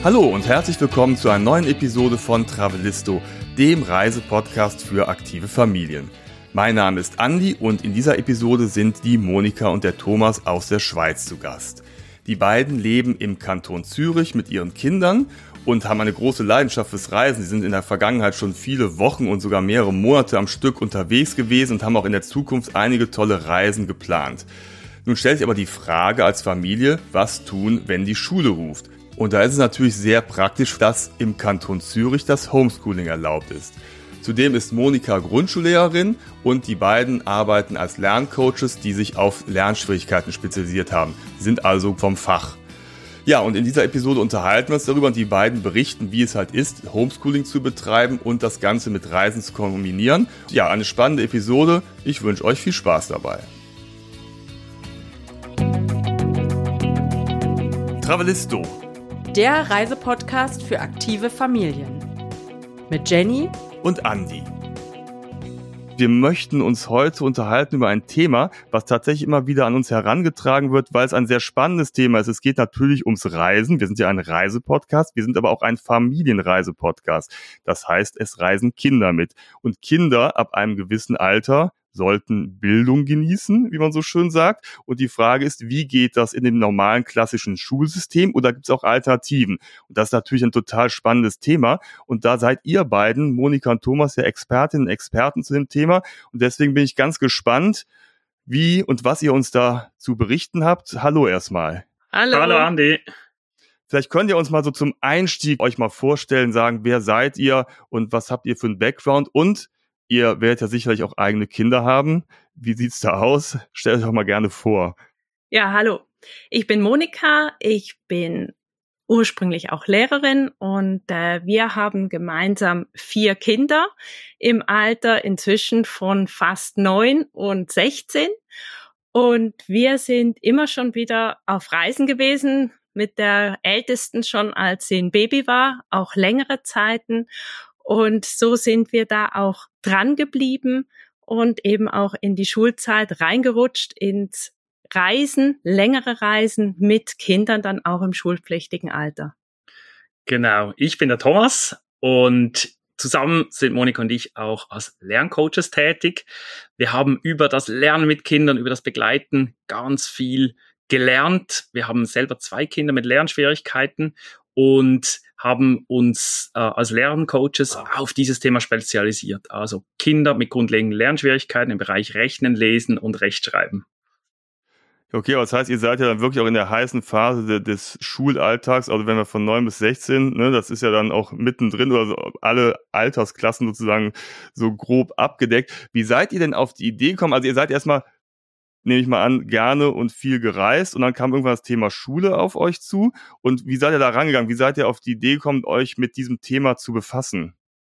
Hallo und herzlich willkommen zu einer neuen Episode von Travelisto, dem Reisepodcast für aktive Familien. Mein Name ist Andi und in dieser Episode sind die Monika und der Thomas aus der Schweiz zu Gast. Die beiden leben im Kanton Zürich mit ihren Kindern und haben eine große Leidenschaft fürs Reisen. Sie sind in der Vergangenheit schon viele Wochen und sogar mehrere Monate am Stück unterwegs gewesen und haben auch in der Zukunft einige tolle Reisen geplant. Nun stellt sich aber die Frage als Familie, was tun, wenn die Schule ruft? Und da ist es natürlich sehr praktisch, dass im Kanton Zürich das Homeschooling erlaubt ist. Zudem ist Monika Grundschullehrerin und die beiden arbeiten als Lerncoaches, die sich auf Lernschwierigkeiten spezialisiert haben. Sie sind also vom Fach. Ja, und in dieser Episode unterhalten wir uns darüber und die beiden berichten, wie es halt ist, Homeschooling zu betreiben und das Ganze mit Reisen zu kombinieren. Ja, eine spannende Episode. Ich wünsche euch viel Spaß dabei. Travelisto, der Reisepodcast für aktive Familien. Mit Jenny und Andi. Wir möchten uns heute unterhalten über ein Thema, was tatsächlich immer wieder an uns herangetragen wird, weil es ein sehr spannendes Thema ist. Es geht natürlich ums Reisen. Wir sind ja ein Reisepodcast, wir sind aber auch ein Familienreisepodcast. Das heißt, es reisen Kinder mit. Und Kinder ab einem gewissen Alter sollten Bildung genießen, wie man so schön sagt. Und die Frage ist, wie geht das in dem normalen klassischen Schulsystem oder gibt es auch Alternativen? Und das ist natürlich ein total spannendes Thema. Und da seid ihr beiden, Monika und Thomas, ja Expertinnen und Experten zu dem Thema. Und deswegen bin ich ganz gespannt, wie und was ihr uns da zu berichten habt. Hallo erstmal. Hallo Andi. Vielleicht könnt ihr uns mal so zum Einstieg euch mal vorstellen, sagen, wer seid ihr und was habt ihr für einen Background? Und ihr werdet ja sicherlich auch eigene Kinder haben. Wie sieht's da aus? Stellt euch doch mal gerne vor. Ja, hallo. Ich bin Monika. Ich bin ursprünglich auch Lehrerin und wir haben gemeinsam 4 Kinder im Alter inzwischen von fast 9 und 16. Und wir sind immer schon wieder auf Reisen gewesen, mit der Ältesten schon als sie ein Baby war, auch längere Zeiten. Und so sind wir da auch dran geblieben und eben auch in die Schulzeit reingerutscht, ins Reisen, längere Reisen mit Kindern dann auch im schulpflichtigen Alter. Genau, ich bin der Thomas und zusammen sind Monika und ich auch als Lerncoaches tätig. Wir haben über das Lernen mit Kindern, über das Begleiten ganz viel gelernt. Wir haben selber 2 Kinder mit Lernschwierigkeiten und haben uns als Lerncoaches auf dieses Thema spezialisiert. Also Kinder mit grundlegenden Lernschwierigkeiten im Bereich Rechnen, Lesen und Rechtschreiben. Okay, aber das heißt, ihr seid ja dann wirklich auch in der heißen Phase des Schulalltags, also wenn wir von 9 bis 16, ne, das ist ja dann auch mittendrin oder so, alle Altersklassen sozusagen so grob abgedeckt. Wie seid ihr denn auf die Idee gekommen? Also ihr seid erstmal, nehme ich mal an, gerne und viel gereist und dann kam irgendwann das Thema Schule auf euch zu. Und wie seid ihr da rangegangen? Wie seid ihr auf die Idee gekommen, euch mit diesem Thema zu befassen?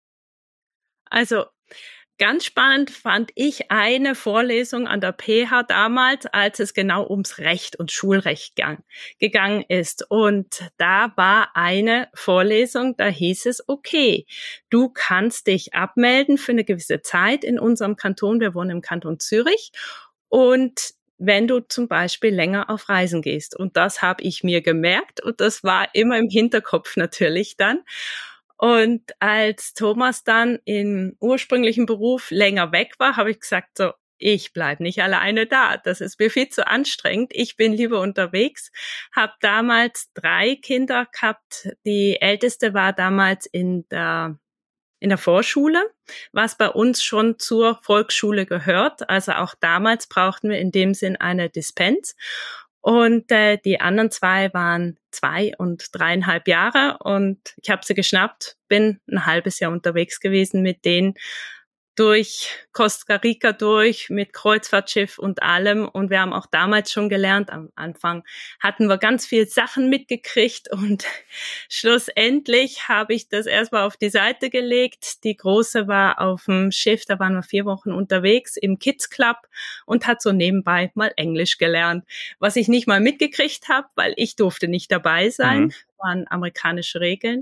Also ganz spannend fand ich eine Vorlesung an der PH damals, als es genau ums Recht und Schulrecht gegangen ist. Und da war eine Vorlesung, da hieß es, okay, du kannst dich abmelden für eine gewisse Zeit in unserem Kanton. Wir wohnen im Kanton Zürich. Und wenn du zum Beispiel länger auf Reisen gehst. Und das habe ich mir gemerkt und das war immer im Hinterkopf natürlich dann. Und als Thomas dann im ursprünglichen Beruf länger weg war, habe ich gesagt, so, ich bleib nicht alleine da. Das ist mir viel zu anstrengend. Ich bin lieber unterwegs. Habe damals 3 Kinder gehabt. Die älteste war damals in der Vorschule, was bei uns schon zur Volksschule gehört. Also auch damals brauchten wir in dem Sinn eine Dispens. Und die anderen 2 waren 2 und 3,5 Jahre. Und ich habe sie geschnappt, bin ein halbes Jahr unterwegs gewesen mit denen durch Costa Rica durch, mit Kreuzfahrtschiff und allem. Und wir haben auch damals schon gelernt, am Anfang hatten wir ganz viel Sachen mitgekriegt und schlussendlich habe ich das erstmal auf die Seite gelegt. Die Große war auf dem Schiff, da waren wir 4 Wochen unterwegs im Kids Club und hat so nebenbei mal Englisch gelernt, was ich nicht mal mitgekriegt habe, weil ich durfte nicht dabei sein. Waren amerikanische Regeln.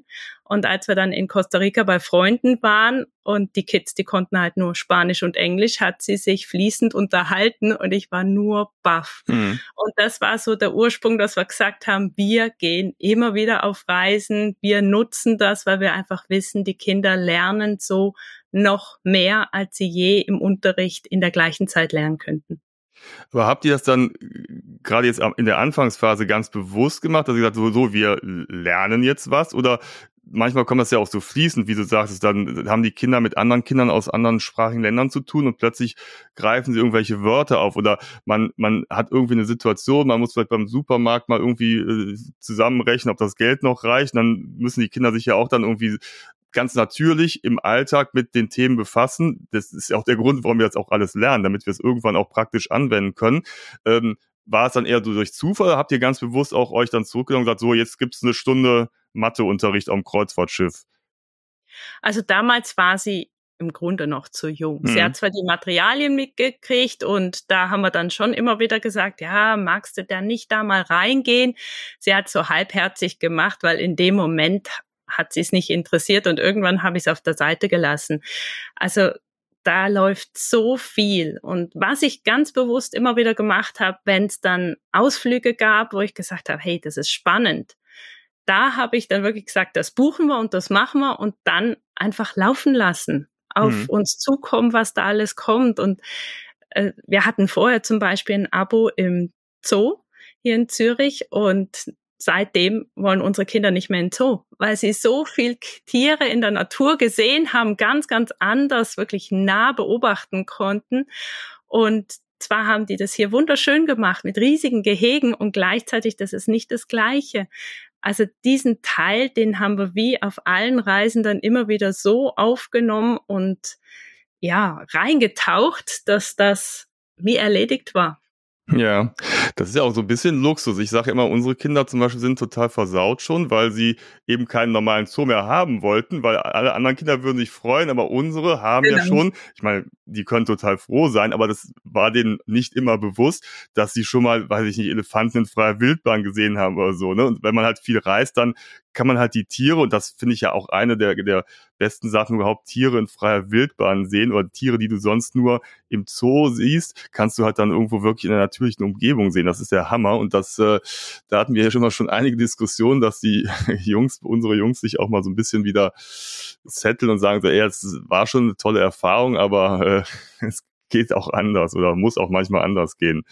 Und als wir dann in Costa Rica bei Freunden waren und die Kids, die konnten halt nur Spanisch und Englisch, hat sie sich fließend unterhalten und ich war nur baff. Und das war so der Ursprung, dass wir gesagt haben, wir gehen immer wieder auf Reisen, wir nutzen das, weil wir einfach wissen, die Kinder lernen so noch mehr, als sie je im Unterricht in der gleichen Zeit lernen könnten. Aber habt ihr das dann gerade jetzt in der Anfangsphase ganz bewusst gemacht, dass ihr gesagt habt, so, wir lernen jetzt was? Oder manchmal kommt das ja auch so fließend, wie du sagst, dann haben die Kinder mit anderen Kindern aus anderen sprachigen Ländern zu tun und plötzlich greifen sie irgendwelche Wörter auf oder man hat irgendwie eine Situation, man muss vielleicht beim Supermarkt mal irgendwie zusammenrechnen, ob das Geld noch reicht. Und dann müssen die Kinder sich ja auch dann irgendwie ganz natürlich im Alltag mit den Themen befassen. Das ist ja auch der Grund, warum wir jetzt auch alles lernen, damit wir es irgendwann auch praktisch anwenden können. War es dann eher so durch Zufall oder habt ihr ganz bewusst auch euch dann zurückgenommen und gesagt, so, jetzt gibt's eine Stunde Matheunterricht am Kreuzfahrtschiff? Also damals war sie im Grunde noch zu jung. Sie hat zwar die Materialien mitgekriegt und da haben wir dann schon immer wieder gesagt, ja, magst du da nicht da mal reingehen? Sie hat so halbherzig gemacht, weil in dem Moment hat sie es nicht interessiert und irgendwann habe ich es auf der Seite gelassen. Also da läuft so viel. Und was ich ganz bewusst immer wieder gemacht habe, wenn es dann Ausflüge gab, wo ich gesagt habe, hey, das ist spannend, da habe ich dann wirklich gesagt, das buchen wir und das machen wir und dann einfach laufen lassen, auf uns zukommen, was da alles kommt. Und wir hatten vorher zum Beispiel ein Abo im Zoo hier in Zürich und seitdem wollen unsere Kinder nicht mehr in den Zoo, weil sie so viel Tiere in der Natur gesehen haben, ganz, ganz anders, wirklich nah beobachten konnten. Und zwar haben die das hier wunderschön gemacht mit riesigen Gehegen und gleichzeitig, das ist nicht das Gleiche. Also diesen Teil, den haben wir wie auf allen Reisen dann immer wieder so aufgenommen und ja, reingetaucht, dass das wie erledigt war. Ja, das ist ja auch so ein bisschen Luxus. Ich sage immer, unsere Kinder zum Beispiel sind total versaut schon, weil sie eben keinen normalen Zoo mehr haben wollten, weil alle anderen Kinder würden sich freuen, aber unsere haben ja schon, ich meine, die können total froh sein, aber das war denen nicht immer bewusst, dass sie schon mal, weiß ich nicht, Elefanten in freier Wildbahn gesehen haben oder so, ne? Und wenn man halt viel reist, dann kann man halt die Tiere, und das finde ich ja auch eine der besten Sachen überhaupt, Tiere in freier Wildbahn sehen oder Tiere, die du sonst nur im Zoo siehst, kannst du halt dann irgendwo wirklich in der natürlichen Umgebung sehen. Das ist der Hammer und das, da hatten wir ja schon einige Diskussionen, dass die unsere Jungs sich auch mal so ein bisschen wieder setteln und sagen so, ey, es war schon eine tolle Erfahrung, aber es geht auch anders oder muss auch manchmal anders gehen.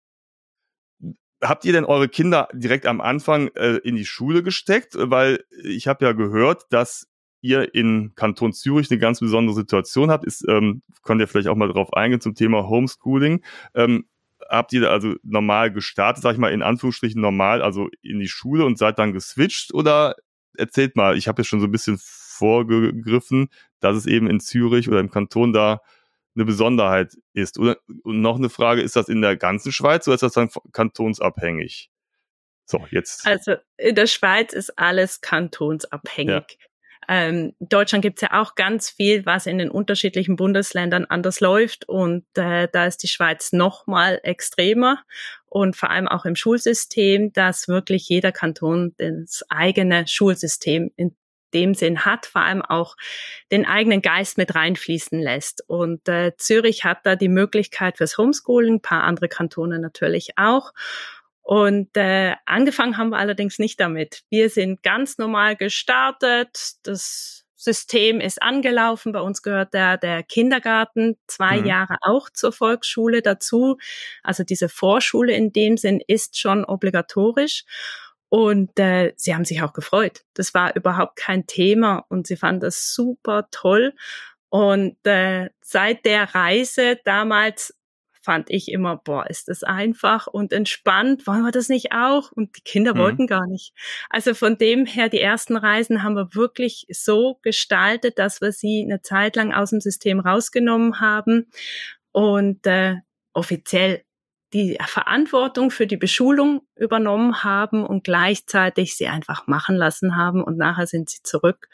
Habt ihr denn eure Kinder direkt am Anfang in die Schule gesteckt? Weil ich habe ja gehört, dass ihr in Kanton Zürich eine ganz besondere Situation habt. Könnt ihr vielleicht auch mal drauf eingehen zum Thema Homeschooling. Habt ihr also normal gestartet, sag ich mal in Anführungsstrichen normal, also in die Schule und seid dann geswitcht? Oder erzählt mal, ich habe jetzt schon so ein bisschen vorgegriffen, dass es eben in Zürich oder im Kanton da eine Besonderheit ist. Und noch eine Frage, ist das in der ganzen Schweiz oder ist das dann kantonsabhängig? So, jetzt. Also in der Schweiz ist alles kantonsabhängig. Ja. In Deutschland gibt's ja auch ganz viel, was in den unterschiedlichen Bundesländern anders läuft und da ist die Schweiz noch mal extremer und vor allem auch im Schulsystem, dass wirklich jeder Kanton das eigene Schulsystem in dem Sinn hat, vor allem auch den eigenen Geist mit reinfließen lässt. Und Zürich hat da die Möglichkeit fürs Homeschooling, ein paar andere Kantone natürlich auch. Und angefangen haben wir allerdings nicht damit. Wir sind ganz normal gestartet. Das System ist angelaufen. Bei uns gehört der Kindergarten 2 Jahre auch zur Volksschule dazu. Also diese Vorschule in dem Sinn ist schon obligatorisch. Und sie haben sich auch gefreut. Das war überhaupt kein Thema und sie fanden das super toll. Und seit der Reise damals fand ich immer, boah, ist das einfach und entspannt, wollen wir das nicht auch? Und die Kinder wollten gar nicht. Also von dem her, die ersten Reisen haben wir wirklich so gestaltet, dass wir sie eine Zeit lang aus dem System rausgenommen haben und offiziell die Verantwortung für die Beschulung übernommen haben und gleichzeitig sie einfach machen lassen haben und nachher sind sie zurück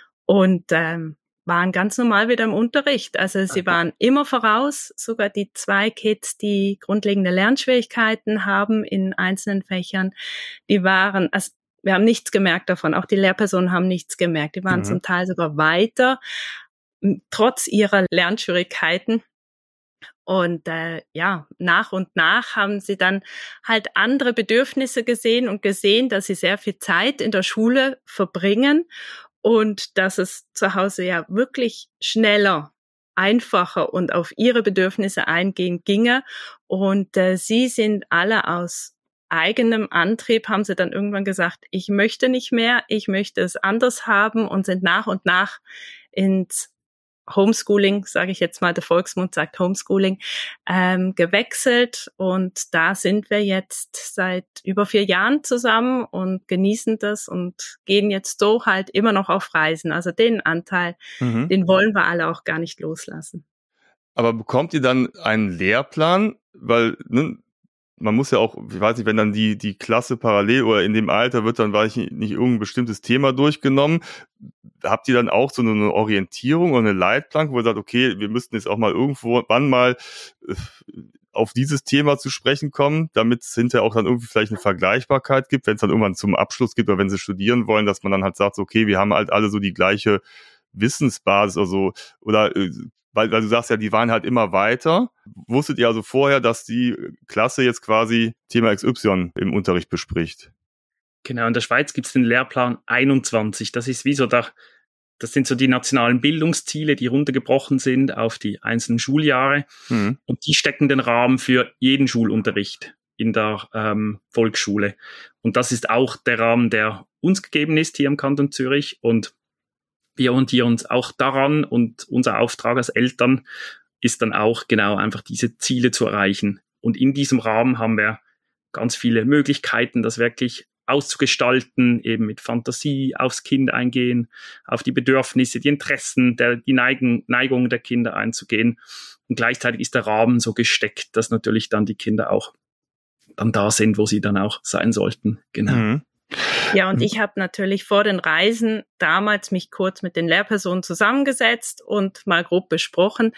und waren ganz normal wieder im Unterricht. Also sie waren immer voraus, sogar die 2 Kids, die grundlegende Lernschwierigkeiten haben in einzelnen Fächern, die waren, also wir haben nichts gemerkt davon. Auch die Lehrpersonen haben nichts gemerkt. Die waren zum Teil sogar weiter, trotz ihrer Lernschwierigkeiten. Und nach und nach haben sie dann halt andere Bedürfnisse gesehen und gesehen, dass sie sehr viel Zeit in der Schule verbringen und dass es zu Hause ja wirklich schneller, einfacher und auf ihre Bedürfnisse eingehen ginge. Und sie sind alle aus eigenem Antrieb, haben sie dann irgendwann gesagt, ich möchte nicht mehr, ich möchte es anders haben, und sind nach und nach ins Homeschooling, sage ich jetzt mal, der Volksmund sagt Homeschooling, gewechselt. Und da sind wir jetzt seit über 4 Jahren zusammen und genießen das und gehen jetzt so halt immer noch auf Reisen. Also den Anteil, den wollen wir alle auch gar nicht loslassen. Aber bekommt ihr dann einen Lehrplan? Weil, man muss ja auch, ich weiß nicht, wenn dann die Klasse parallel oder in dem Alter wird dann, weiß ich nicht, irgendein bestimmtes Thema durchgenommen. Habt ihr dann auch so eine Orientierung oder eine Leitplanke, wo ihr sagt, okay, wir müssten jetzt auch mal irgendwann mal auf dieses Thema zu sprechen kommen, damit es hinterher auch dann irgendwie vielleicht eine Vergleichbarkeit gibt, wenn es dann irgendwann zum Abschluss gibt oder wenn sie studieren wollen, dass man dann halt sagt, okay, wir haben halt alle so die gleiche Wissensbasis oder so, oder weil du sagst ja, die waren halt immer weiter. Wusstet ihr also vorher, dass die Klasse jetzt quasi Thema XY im Unterricht bespricht? Genau, in der Schweiz gibt es den Lehrplan 21. Das ist wie so das sind so die nationalen Bildungsziele, die runtergebrochen sind auf die einzelnen Schuljahre. Und die stecken den Rahmen für jeden Schulunterricht in der Volksschule. Und das ist auch der Rahmen, der uns gegeben ist hier im Kanton Zürich. Und wir orientieren uns auch daran, und unser Auftrag als Eltern ist dann auch genau einfach diese Ziele zu erreichen. Und in diesem Rahmen haben wir ganz viele Möglichkeiten, das wirklich auszugestalten, eben mit Fantasie aufs Kind eingehen, auf die Bedürfnisse, die Interessen, die Neigung der Kinder einzugehen. Und gleichzeitig ist der Rahmen so gesteckt, dass natürlich dann die Kinder auch dann da sind, wo sie dann auch sein sollten. Genau. Ja, und ich habe natürlich vor den Reisen damals mich kurz mit den Lehrpersonen zusammengesetzt und mal grob besprochen.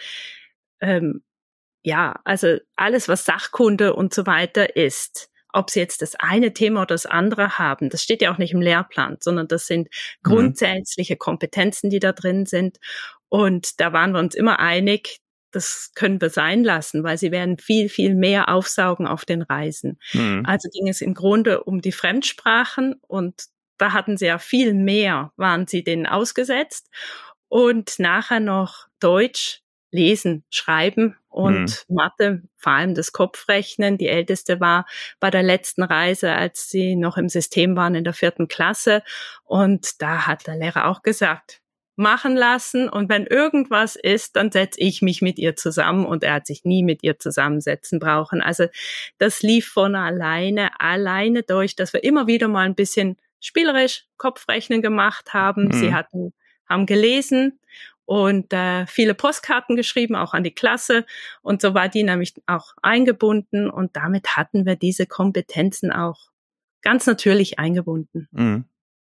Also alles, was Sachkunde und so weiter ist, ob sie jetzt das eine Thema oder das andere haben, das steht ja auch nicht im Lehrplan, sondern das sind grundsätzliche Kompetenzen, die da drin sind. Und da waren wir uns immer einig, das können wir sein lassen, weil sie werden viel, viel mehr aufsaugen auf den Reisen. Also ging es im Grunde um die Fremdsprachen, und da hatten sie ja viel mehr, waren sie denen ausgesetzt. Und nachher noch Deutsch, Lesen, Schreiben und Mathe, vor allem das Kopfrechnen. Die Älteste war bei der letzten Reise, als sie noch im System waren, in der 4. Klasse. Und da hat der Lehrer auch gesagt, machen lassen, und wenn irgendwas ist, dann setze ich mich mit ihr zusammen, und er hat sich nie mit ihr zusammensetzen brauchen. Also das lief von alleine durch, dass wir immer wieder mal ein bisschen spielerisch Kopfrechnen gemacht haben. Sie haben gelesen und viele Postkarten geschrieben, auch an die Klasse, und so war die nämlich auch eingebunden, und damit hatten wir diese Kompetenzen auch ganz natürlich eingebunden.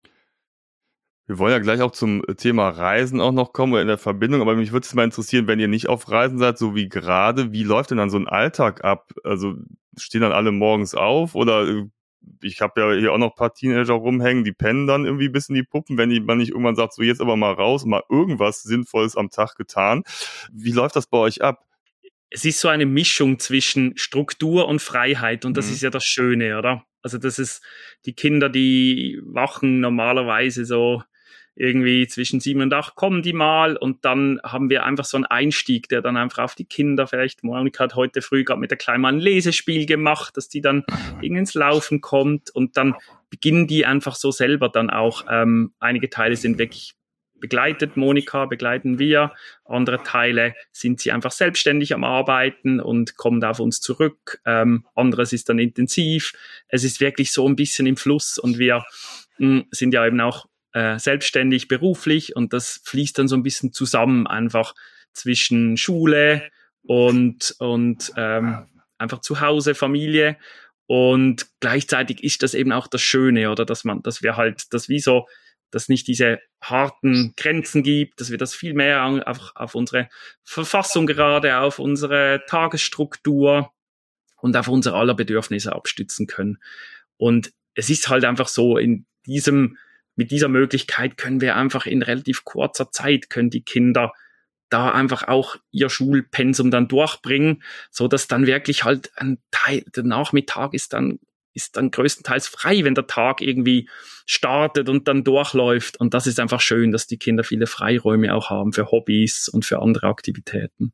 Wir wollen ja gleich auch zum Thema Reisen auch noch kommen, oder in der Verbindung, aber mich würde es mal interessieren, wenn ihr nicht auf Reisen seid, so wie gerade, wie läuft denn dann so ein Alltag ab? Also stehen dann alle morgens auf, oder ich habe ja hier auch noch ein paar Teenager rumhängen, die pennen dann irgendwie bis in die Puppen, wenn man nicht irgendwann sagt, so jetzt aber mal raus und mal irgendwas Sinnvolles am Tag getan. Wie läuft das bei euch ab? Es ist so eine Mischung zwischen Struktur und Freiheit, und das ist ja das Schöne, oder? Also das ist, die Kinder, die wachen normalerweise so irgendwie zwischen 7 und 8 kommen die mal, und dann haben wir einfach so einen Einstieg, der dann einfach auf die Kinder, vielleicht Monika hat heute früh gerade mit der Kleinen mal ein Lesespiel gemacht, dass die dann irgendwie ins Laufen kommt, und dann beginnen die einfach so selber dann auch, einige Teile sind wirklich begleiten wir, andere Teile sind sie einfach selbstständig am Arbeiten und kommen da auf uns zurück, anderes ist dann intensiv, es ist wirklich so ein bisschen im Fluss, und wir sind ja eben auch selbstständig beruflich, und das fließt dann so ein bisschen zusammen, einfach zwischen Schule und einfach zu Hause, Familie, und gleichzeitig ist das eben auch das Schöne, oder dass wir halt das wie so, dass nicht diese harten Grenzen gibt, dass wir das viel mehr auf unsere Verfassung gerade, auf unsere Tagesstruktur und auf unsere aller Bedürfnisse abstützen können. Und es ist halt einfach so, mit dieser Möglichkeit können wir einfach in relativ kurzer Zeit, können die Kinder da einfach auch ihr Schulpensum dann durchbringen, so dass dann wirklich halt ein Teil, der Nachmittag ist dann größtenteils frei, wenn der Tag irgendwie startet und dann durchläuft. Und das ist einfach schön, dass die Kinder viele Freiräume auch haben für Hobbys und für andere Aktivitäten.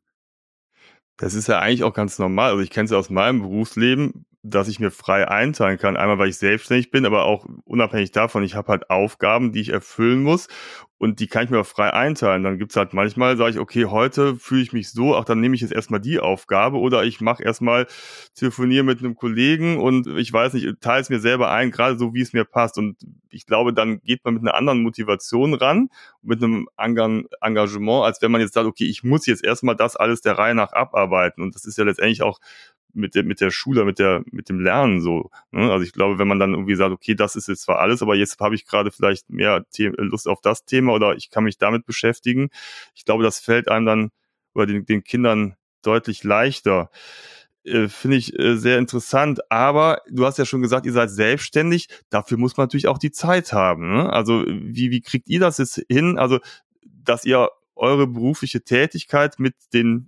Das ist ja eigentlich auch ganz normal. Also ich kenne es ja aus meinem Berufsleben, dass ich mir frei einteilen kann. Einmal, weil ich selbstständig bin, aber auch unabhängig davon, ich habe halt Aufgaben, die ich erfüllen muss und die kann ich mir auch frei einteilen. Dann gibt's halt manchmal, sage ich, okay, heute fühle ich mich so, ach, dann nehme ich jetzt erstmal die Aufgabe oder ich mache erstmal telefoniere mit einem Kollegen und ich weiß nicht, teile es mir selber ein, gerade so, wie es mir passt. Und ich glaube, dann geht man mit einer anderen Motivation ran, mit einem Engagement, als wenn man jetzt sagt, okay, ich muss jetzt erstmal das alles der Reihe nach abarbeiten. Und das ist ja letztendlich auch mit der Schule, mit dem Lernen so. Ne? Also ich glaube, wenn man dann irgendwie sagt, okay, das ist jetzt zwar alles, aber jetzt habe ich gerade vielleicht mehr Lust auf das Thema oder ich kann mich damit beschäftigen. Ich glaube, das fällt einem dann oder den Kindern deutlich leichter. Finde ich sehr interessant. Aber du hast ja schon gesagt, ihr seid selbstständig. Dafür muss man natürlich auch die Zeit haben. Ne? Also wie kriegt ihr das jetzt hin? Also, dass ihr eure berufliche Tätigkeit mit dem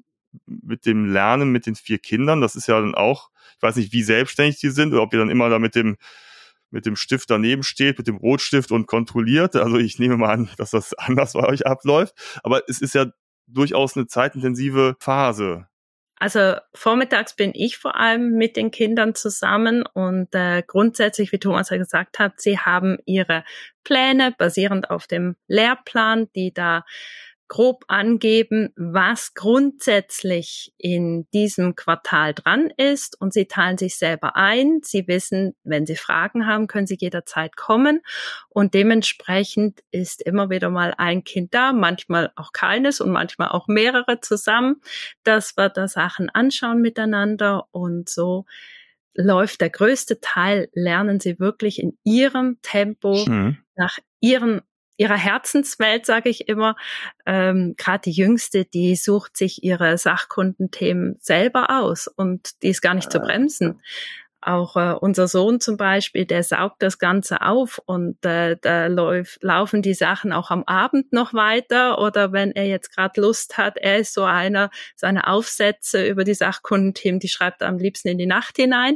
Lernen mit den 4 Kindern, das ist ja dann auch, ich weiß nicht, wie selbstständig die sind oder ob ihr dann immer da mit dem Stift daneben steht, mit dem Rotstift und kontrolliert. Also ich nehme mal an, dass das anders bei euch abläuft. Aber es ist ja durchaus eine zeitintensive Phase. Also vormittags bin ich vor allem mit den Kindern zusammen und grundsätzlich, wie Thomas ja gesagt hat, sie haben ihre Pläne basierend auf dem Lehrplan, die da grob angeben, was grundsätzlich in diesem Quartal dran ist und sie teilen sich selber ein. Sie wissen, wenn sie Fragen haben, können sie jederzeit kommen und dementsprechend ist immer wieder mal ein Kind da, manchmal auch keines und manchmal auch mehrere zusammen, dass wir da Sachen anschauen miteinander und so läuft der größte Teil, lernen sie wirklich in ihrem Tempo, nach ihrer Herzenswelt, sage ich immer. Gerade die Jüngste, die sucht sich ihre Sachkundenthemen selber aus und die ist gar nicht zu bremsen. Auch unser Sohn zum Beispiel, der saugt das Ganze auf und da laufen die Sachen auch am Abend noch weiter oder wenn er jetzt gerade Lust hat, er ist so einer, seine Aufsätze über die Sachkundenthemen, die schreibt er am liebsten in die Nacht hinein.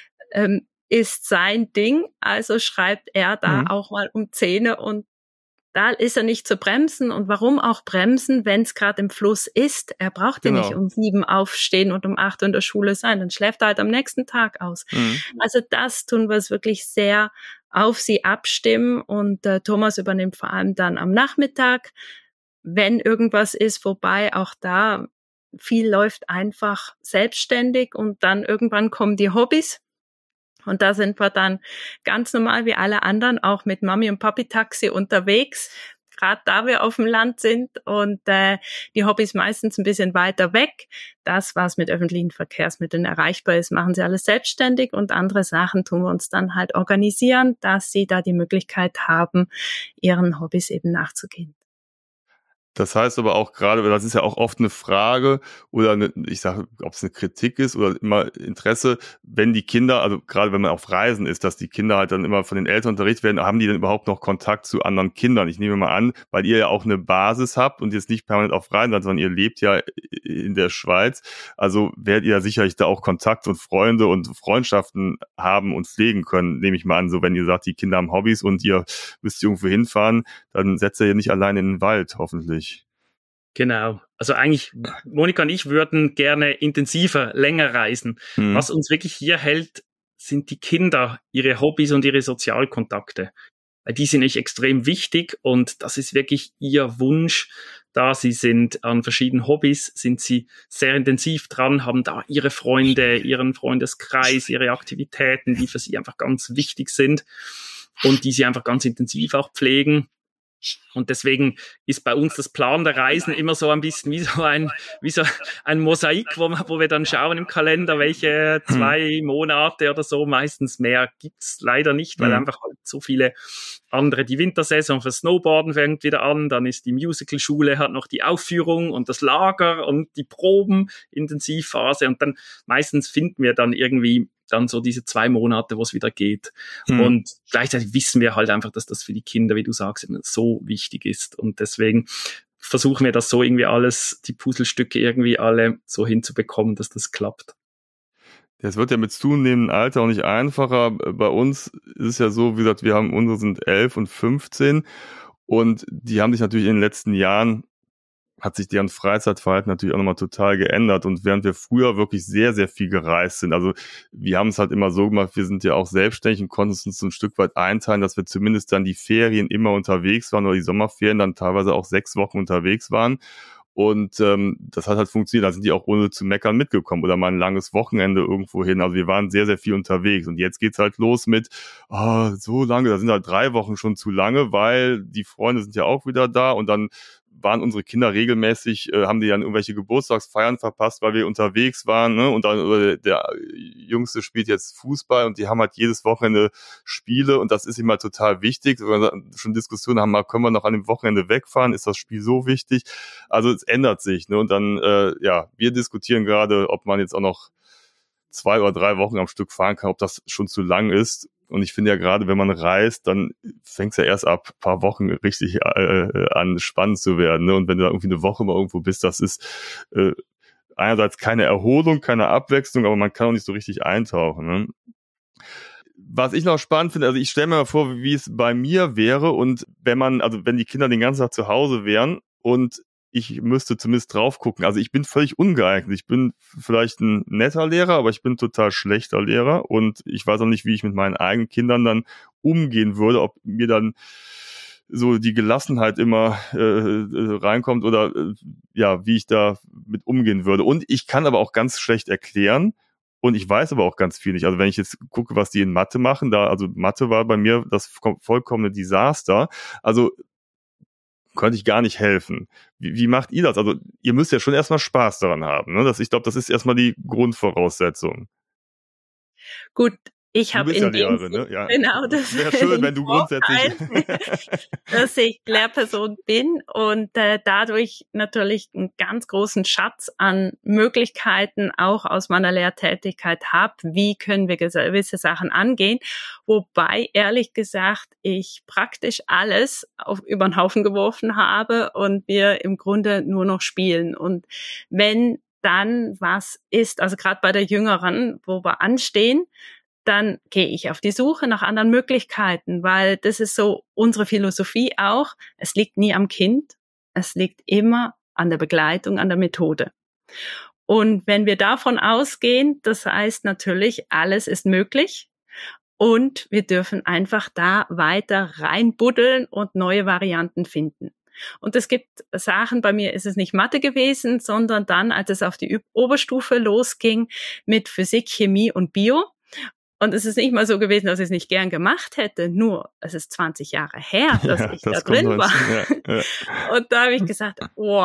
Ist sein Ding, also schreibt er da auch mal um 10 und da ist er nicht zu bremsen. Und warum auch bremsen, wenn es gerade im Fluss ist? Er braucht ja nicht um 7 aufstehen und um 8 in der Schule sein. Dann schläft er halt am nächsten Tag aus. Also das tun wir es wirklich sehr auf sie abstimmen. Und Thomas übernimmt vor allem dann am Nachmittag, wenn irgendwas ist, wobei auch da viel läuft einfach selbstständig und dann irgendwann kommen die Hobbys. Und da sind wir dann ganz normal wie alle anderen auch mit Mami- und Papi-Taxi unterwegs, gerade da wir auf dem Land sind und die Hobbys meistens ein bisschen weiter weg. Das, was mit öffentlichen Verkehrsmitteln erreichbar ist, machen sie alles selbstständig und andere Sachen tun wir uns dann halt organisieren, dass sie da die Möglichkeit haben, ihren Hobbys eben nachzugehen. Das heißt aber auch gerade, das ist ja auch oft eine Frage oder ich sage, ob es eine Kritik ist oder immer Interesse, wenn die Kinder, also gerade wenn man auf Reisen ist, dass die Kinder halt dann immer von den Eltern unterrichtet werden, haben die denn überhaupt noch Kontakt zu anderen Kindern? Ich nehme mal an, weil ihr ja auch eine Basis habt und jetzt nicht permanent auf Reisen seid, sondern ihr lebt ja in der Schweiz, also werdet ihr ja sicherlich da auch Kontakt und Freunde und Freundschaften haben und pflegen können, nehme ich mal an. So wenn ihr sagt, die Kinder haben Hobbys und ihr müsst irgendwo hinfahren, dann setzt ihr ja nicht allein in den Wald, hoffentlich. Genau. Also eigentlich, Monika und ich würden gerne intensiver, länger reisen. Was uns wirklich hier hält, sind die Kinder, ihre Hobbys und ihre Sozialkontakte. Weil die sind nicht extrem wichtig und das ist wirklich ihr Wunsch. Da sie sind an verschiedenen Hobbys, sind sie sehr intensiv dran, haben da ihre Freunde, ihren Freundeskreis, ihre Aktivitäten, die für sie einfach ganz wichtig sind und die sie einfach ganz intensiv auch pflegen. Und deswegen ist bei uns das Plan der Reisen immer so ein bisschen wie so ein Mosaik, wo wir dann schauen im Kalender, welche 2 Monate oder so, meistens mehr gibt's leider nicht, weil einfach halt so viele andere, die Wintersaison für Snowboarden fängt wieder an, dann ist die Musicalschule, hat noch die Aufführung und das Lager und die Proben, Intensivphase und dann meistens finden wir dann irgendwie dann so diese 2 Monate, wo es wieder geht. Und gleichzeitig wissen wir halt einfach, dass das für die Kinder, wie du sagst, so wichtig ist. Und deswegen versuchen wir das so irgendwie alles, die Puzzlestücke irgendwie alle so hinzubekommen, dass das klappt. Das wird ja mit zunehmendem Alter auch nicht einfacher. Bei uns ist es ja so, wie gesagt, unsere sind 11 und 15 und die haben sich natürlich in den letzten Jahren, hat sich deren Freizeitverhalten natürlich auch nochmal total geändert. Und während wir früher wirklich sehr, sehr viel gereist sind, also wir haben es halt immer so gemacht, wir sind ja auch selbstständig und konnten uns so ein Stück weit einteilen, dass wir zumindest dann die Ferien immer unterwegs waren oder die Sommerferien dann teilweise auch 6 Wochen unterwegs waren. Und das hat halt funktioniert, da sind die auch ohne zu meckern mitgekommen oder mal ein langes Wochenende irgendwo hin. Also wir waren sehr, sehr viel unterwegs und jetzt geht's halt los mit, so lange, da sind halt 3 Wochen schon zu lange, weil die Freunde sind ja auch wieder da und dann waren unsere Kinder regelmäßig, haben die dann irgendwelche Geburtstagsfeiern verpasst, weil wir unterwegs waren, ne? Und dann der Jüngste spielt jetzt Fußball und die haben halt jedes Wochenende Spiele und das ist ihm halt total wichtig. Wir schon Diskussionen haben, können wir noch an dem Wochenende wegfahren? Ist das Spiel so wichtig? Also es ändert sich, ne? Und dann, wir diskutieren gerade, ob man jetzt auch noch 2 oder 3 Wochen am Stück fahren kann, ob das schon zu lang ist. Und ich finde ja gerade, wenn man reist, dann fängt es ja erst ab ein paar Wochen richtig an, spannend zu werden. Ne? Und wenn du da irgendwie eine Woche mal irgendwo bist, das ist einerseits keine Erholung, keine Abwechslung, aber man kann auch nicht so richtig eintauchen. Ne? Was ich noch spannend finde, also ich stelle mir mal vor, wie es bei mir wäre und wenn die Kinder den ganzen Tag zu Hause wären und ich müsste zumindest drauf gucken. Also ich bin völlig ungeeignet. Ich bin vielleicht ein netter Lehrer, aber ich bin total schlechter Lehrer und ich weiß auch nicht, wie ich mit meinen eigenen Kindern dann umgehen würde, ob mir dann so die Gelassenheit immer reinkommt oder wie ich da mit umgehen würde. Und ich kann aber auch ganz schlecht erklären und ich weiß aber auch ganz viel nicht. Also wenn ich jetzt gucke, was die in Mathe machen, also Mathe war bei mir das vollkommene Desaster. Also könnte ich gar nicht helfen. Wie macht ihr das? Also ihr müsst ja schon erstmal Spaß daran haben. Ne? Ich glaube, das ist erstmal die Grundvoraussetzung. Gut, ich habe in dem Lehrerin, ne? Ja. Genau, das wäre schön, wenn du grundsätzlich dass ich Lehrperson bin und dadurch natürlich einen ganz großen Schatz an Möglichkeiten auch aus meiner Lehrtätigkeit habe. Wie können wir gewisse Sachen angehen? Wobei, ehrlich gesagt, ich praktisch alles über den Haufen geworfen habe und wir im Grunde nur noch spielen. Und wenn dann was ist, also gerade bei der Jüngeren, wo wir anstehen, dann gehe ich auf die Suche nach anderen Möglichkeiten, weil das ist so unsere Philosophie auch. Es liegt nie am Kind, es liegt immer an der Begleitung, an der Methode. Und wenn wir davon ausgehen, das heißt natürlich, alles ist möglich und wir dürfen einfach da weiter reinbuddeln und neue Varianten finden. Und es gibt Sachen, bei mir ist es nicht Mathe gewesen, sondern dann, als es auf die Oberstufe losging mit Physik, Chemie und Bio. Und es ist nicht mal so gewesen, dass ich es nicht gern gemacht hätte, nur es ist 20 Jahre her, dass ich da drin war. Ja. Und da habe ich gesagt,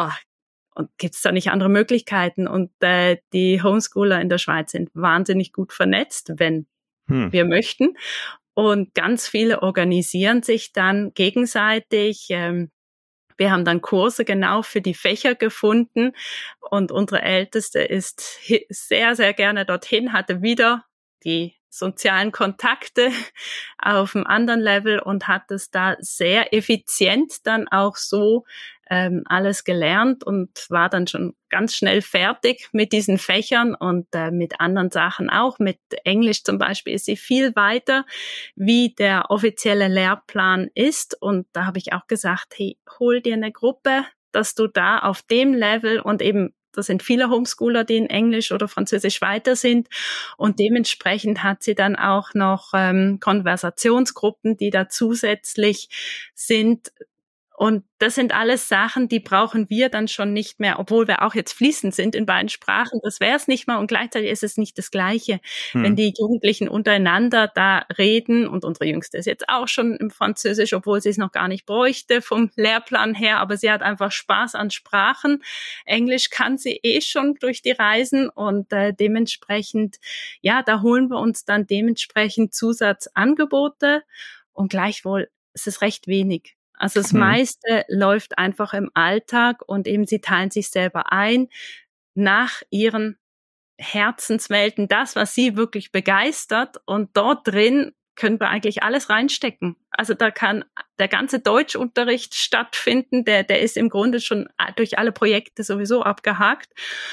und gibt's da nicht andere Möglichkeiten? Und die Homeschooler in der Schweiz sind wahnsinnig gut vernetzt, wenn wir möchten. Und ganz viele organisieren sich dann gegenseitig. Wir haben dann Kurse genau für die Fächer gefunden. Und unsere Älteste ist sehr, sehr gerne dorthin, hatte wieder die sozialen Kontakte auf einem anderen Level und hat es da sehr effizient dann auch so alles gelernt und war dann schon ganz schnell fertig mit diesen Fächern und mit anderen Sachen auch. Mit Englisch zum Beispiel ist sie viel weiter, wie der offizielle Lehrplan ist. Und da habe ich auch gesagt, hey, hol dir eine Gruppe, dass du da auf dem Level und eben das sind viele Homeschooler, die in Englisch oder Französisch weiter sind. Und dementsprechend hat sie dann auch noch Konversationsgruppen, die da zusätzlich sind. Und das sind alles Sachen, die brauchen wir dann schon nicht mehr, obwohl wir auch jetzt fließend sind in beiden Sprachen. Das wäre es nicht mal und gleichzeitig ist es nicht das Gleiche. Wenn die Jugendlichen untereinander da reden und unsere Jüngste ist jetzt auch schon im Französisch, obwohl sie es noch gar nicht bräuchte vom Lehrplan her, aber sie hat einfach Spaß an Sprachen. Englisch kann sie schon durch die Reisen und dementsprechend, ja, da holen wir uns dann dementsprechend Zusatzangebote und gleichwohl ist es recht wenig. Also das meiste läuft einfach im Alltag und eben sie teilen sich selber ein nach ihren Herzenswelten, das, was sie wirklich begeistert. Und dort drin können wir eigentlich alles reinstecken. Also da kann der ganze Deutschunterricht stattfinden, der ist im Grunde schon durch alle Projekte sowieso abgehakt.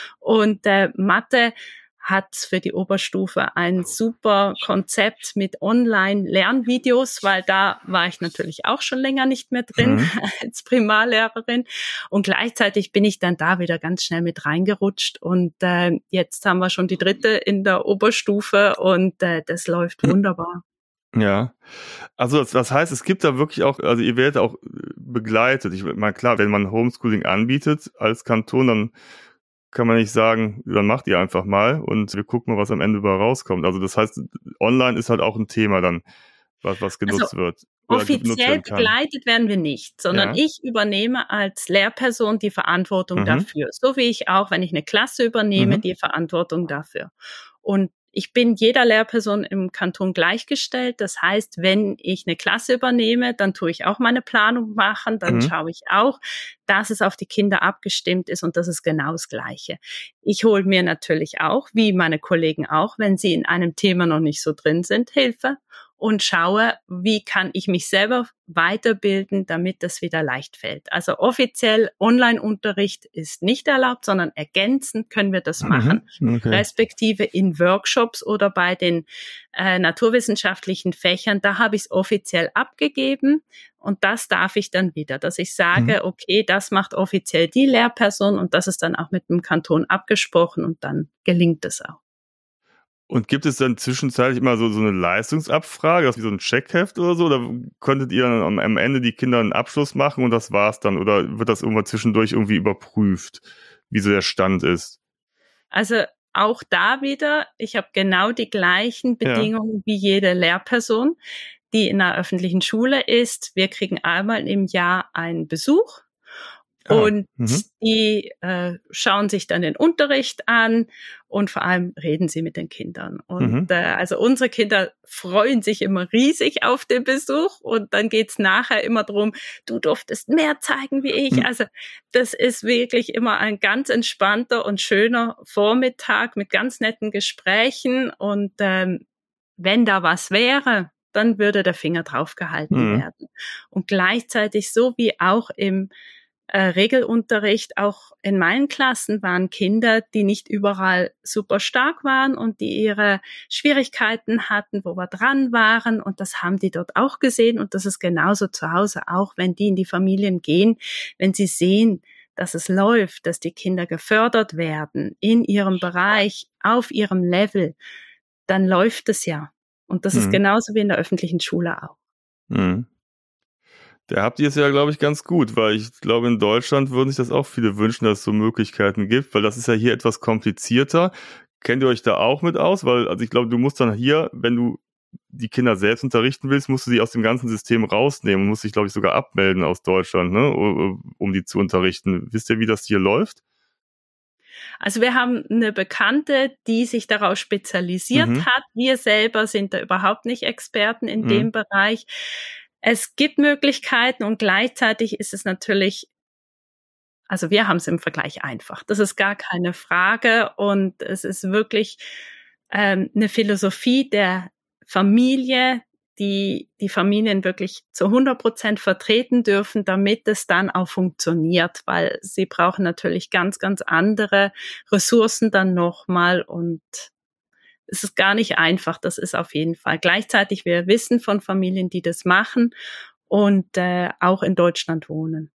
Und Mathe hat für die Oberstufe ein super Konzept mit Online-Lernvideos, weil da war ich natürlich auch schon länger nicht mehr drin als Primarlehrerin. Und gleichzeitig bin ich dann da wieder ganz schnell mit reingerutscht. Und jetzt haben wir schon die 3. in der Oberstufe und das läuft wunderbar. Ja, also das heißt, es gibt da wirklich auch, also ihr werdet auch begleitet. Ich meine, klar, wenn man Homeschooling anbietet als Kanton, dann kann man nicht sagen, dann macht ihr einfach mal und wir gucken mal, was am Ende dabei rauskommt. Also das heißt, online ist halt auch ein Thema dann, was genutzt wird. Offiziell begleitet werden wir nicht, sondern ich übernehme als Lehrperson die Verantwortung dafür. So wie ich auch, wenn ich eine Klasse übernehme, die Verantwortung dafür. Und ich bin jeder Lehrperson im Kanton gleichgestellt. Das heißt, wenn ich eine Klasse übernehme, dann tue ich auch meine Planung machen. Dann schaue ich auch, dass es auf die Kinder abgestimmt ist und das ist genau das Gleiche. Ich hole mir natürlich auch, wie meine Kollegen auch, wenn sie in einem Thema noch nicht so drin sind, Hilfe und schaue, wie kann ich mich selber weiterbilden, damit das wieder leicht fällt. Also offiziell Online-Unterricht ist nicht erlaubt, sondern ergänzend können wir das machen, respektive in Workshops oder bei den naturwissenschaftlichen Fächern, da habe ich es offiziell abgegeben und das darf ich dann wieder, dass ich sage, okay, das macht offiziell die Lehrperson und das ist dann auch mit dem Kanton abgesprochen und dann gelingt es auch. Und gibt es dann zwischenzeitlich immer so eine Leistungsabfrage, wie so ein Checkheft oder so? Oder könntet ihr dann am Ende die Kinder einen Abschluss machen und das war's dann? Oder wird das irgendwann zwischendurch irgendwie überprüft, wie so der Stand ist? Also auch da wieder, ich habe genau die gleichen Bedingungen wie jede Lehrperson, die in einer öffentlichen Schule ist. Wir kriegen einmal im Jahr einen Besuch. Und die schauen sich dann den Unterricht an und vor allem reden sie mit den Kindern. Und also unsere Kinder freuen sich immer riesig auf den Besuch und dann geht's nachher immer drum, du durftest mehr zeigen wie ich. Also das ist wirklich immer ein ganz entspannter und schöner Vormittag mit ganz netten Gesprächen und wenn da was wäre, dann würde der Finger drauf gehalten werden. Und gleichzeitig so wie auch im Regelunterricht, auch in meinen Klassen waren Kinder, die nicht überall super stark waren und die ihre Schwierigkeiten hatten, wo wir dran waren und das haben die dort auch gesehen und das ist genauso zu Hause auch, wenn die in die Familien gehen, wenn sie sehen, dass es läuft, dass die Kinder gefördert werden in ihrem Bereich, auf ihrem Level, dann läuft es ja. Und das ist genauso wie in der öffentlichen Schule auch. Da habt ihr es ja, glaube ich, ganz gut, weil ich glaube, in Deutschland würden sich das auch viele wünschen, dass es so Möglichkeiten gibt, weil das ist ja hier etwas komplizierter. Kennt ihr euch da auch mit aus? Weil, also ich glaube, du musst dann hier, wenn du die Kinder selbst unterrichten willst, musst du sie aus dem ganzen System rausnehmen und musst dich, glaube ich, sogar abmelden aus Deutschland, ne, um die zu unterrichten. Wisst ihr, wie das hier läuft? Also wir haben eine Bekannte, die sich darauf spezialisiert hat. Wir selber sind da überhaupt nicht Experten in dem Bereich. Es gibt Möglichkeiten und gleichzeitig ist es natürlich, also wir haben es im Vergleich einfach. Das ist gar keine Frage und es ist wirklich eine Philosophie der Familie, die Familien wirklich zu 100% vertreten dürfen, damit es dann auch funktioniert, weil sie brauchen natürlich ganz, ganz andere Ressourcen dann nochmal und es ist gar nicht einfach, das ist auf jeden Fall. Gleichzeitig, wir wissen von Familien, die das machen und auch in Deutschland wohnen.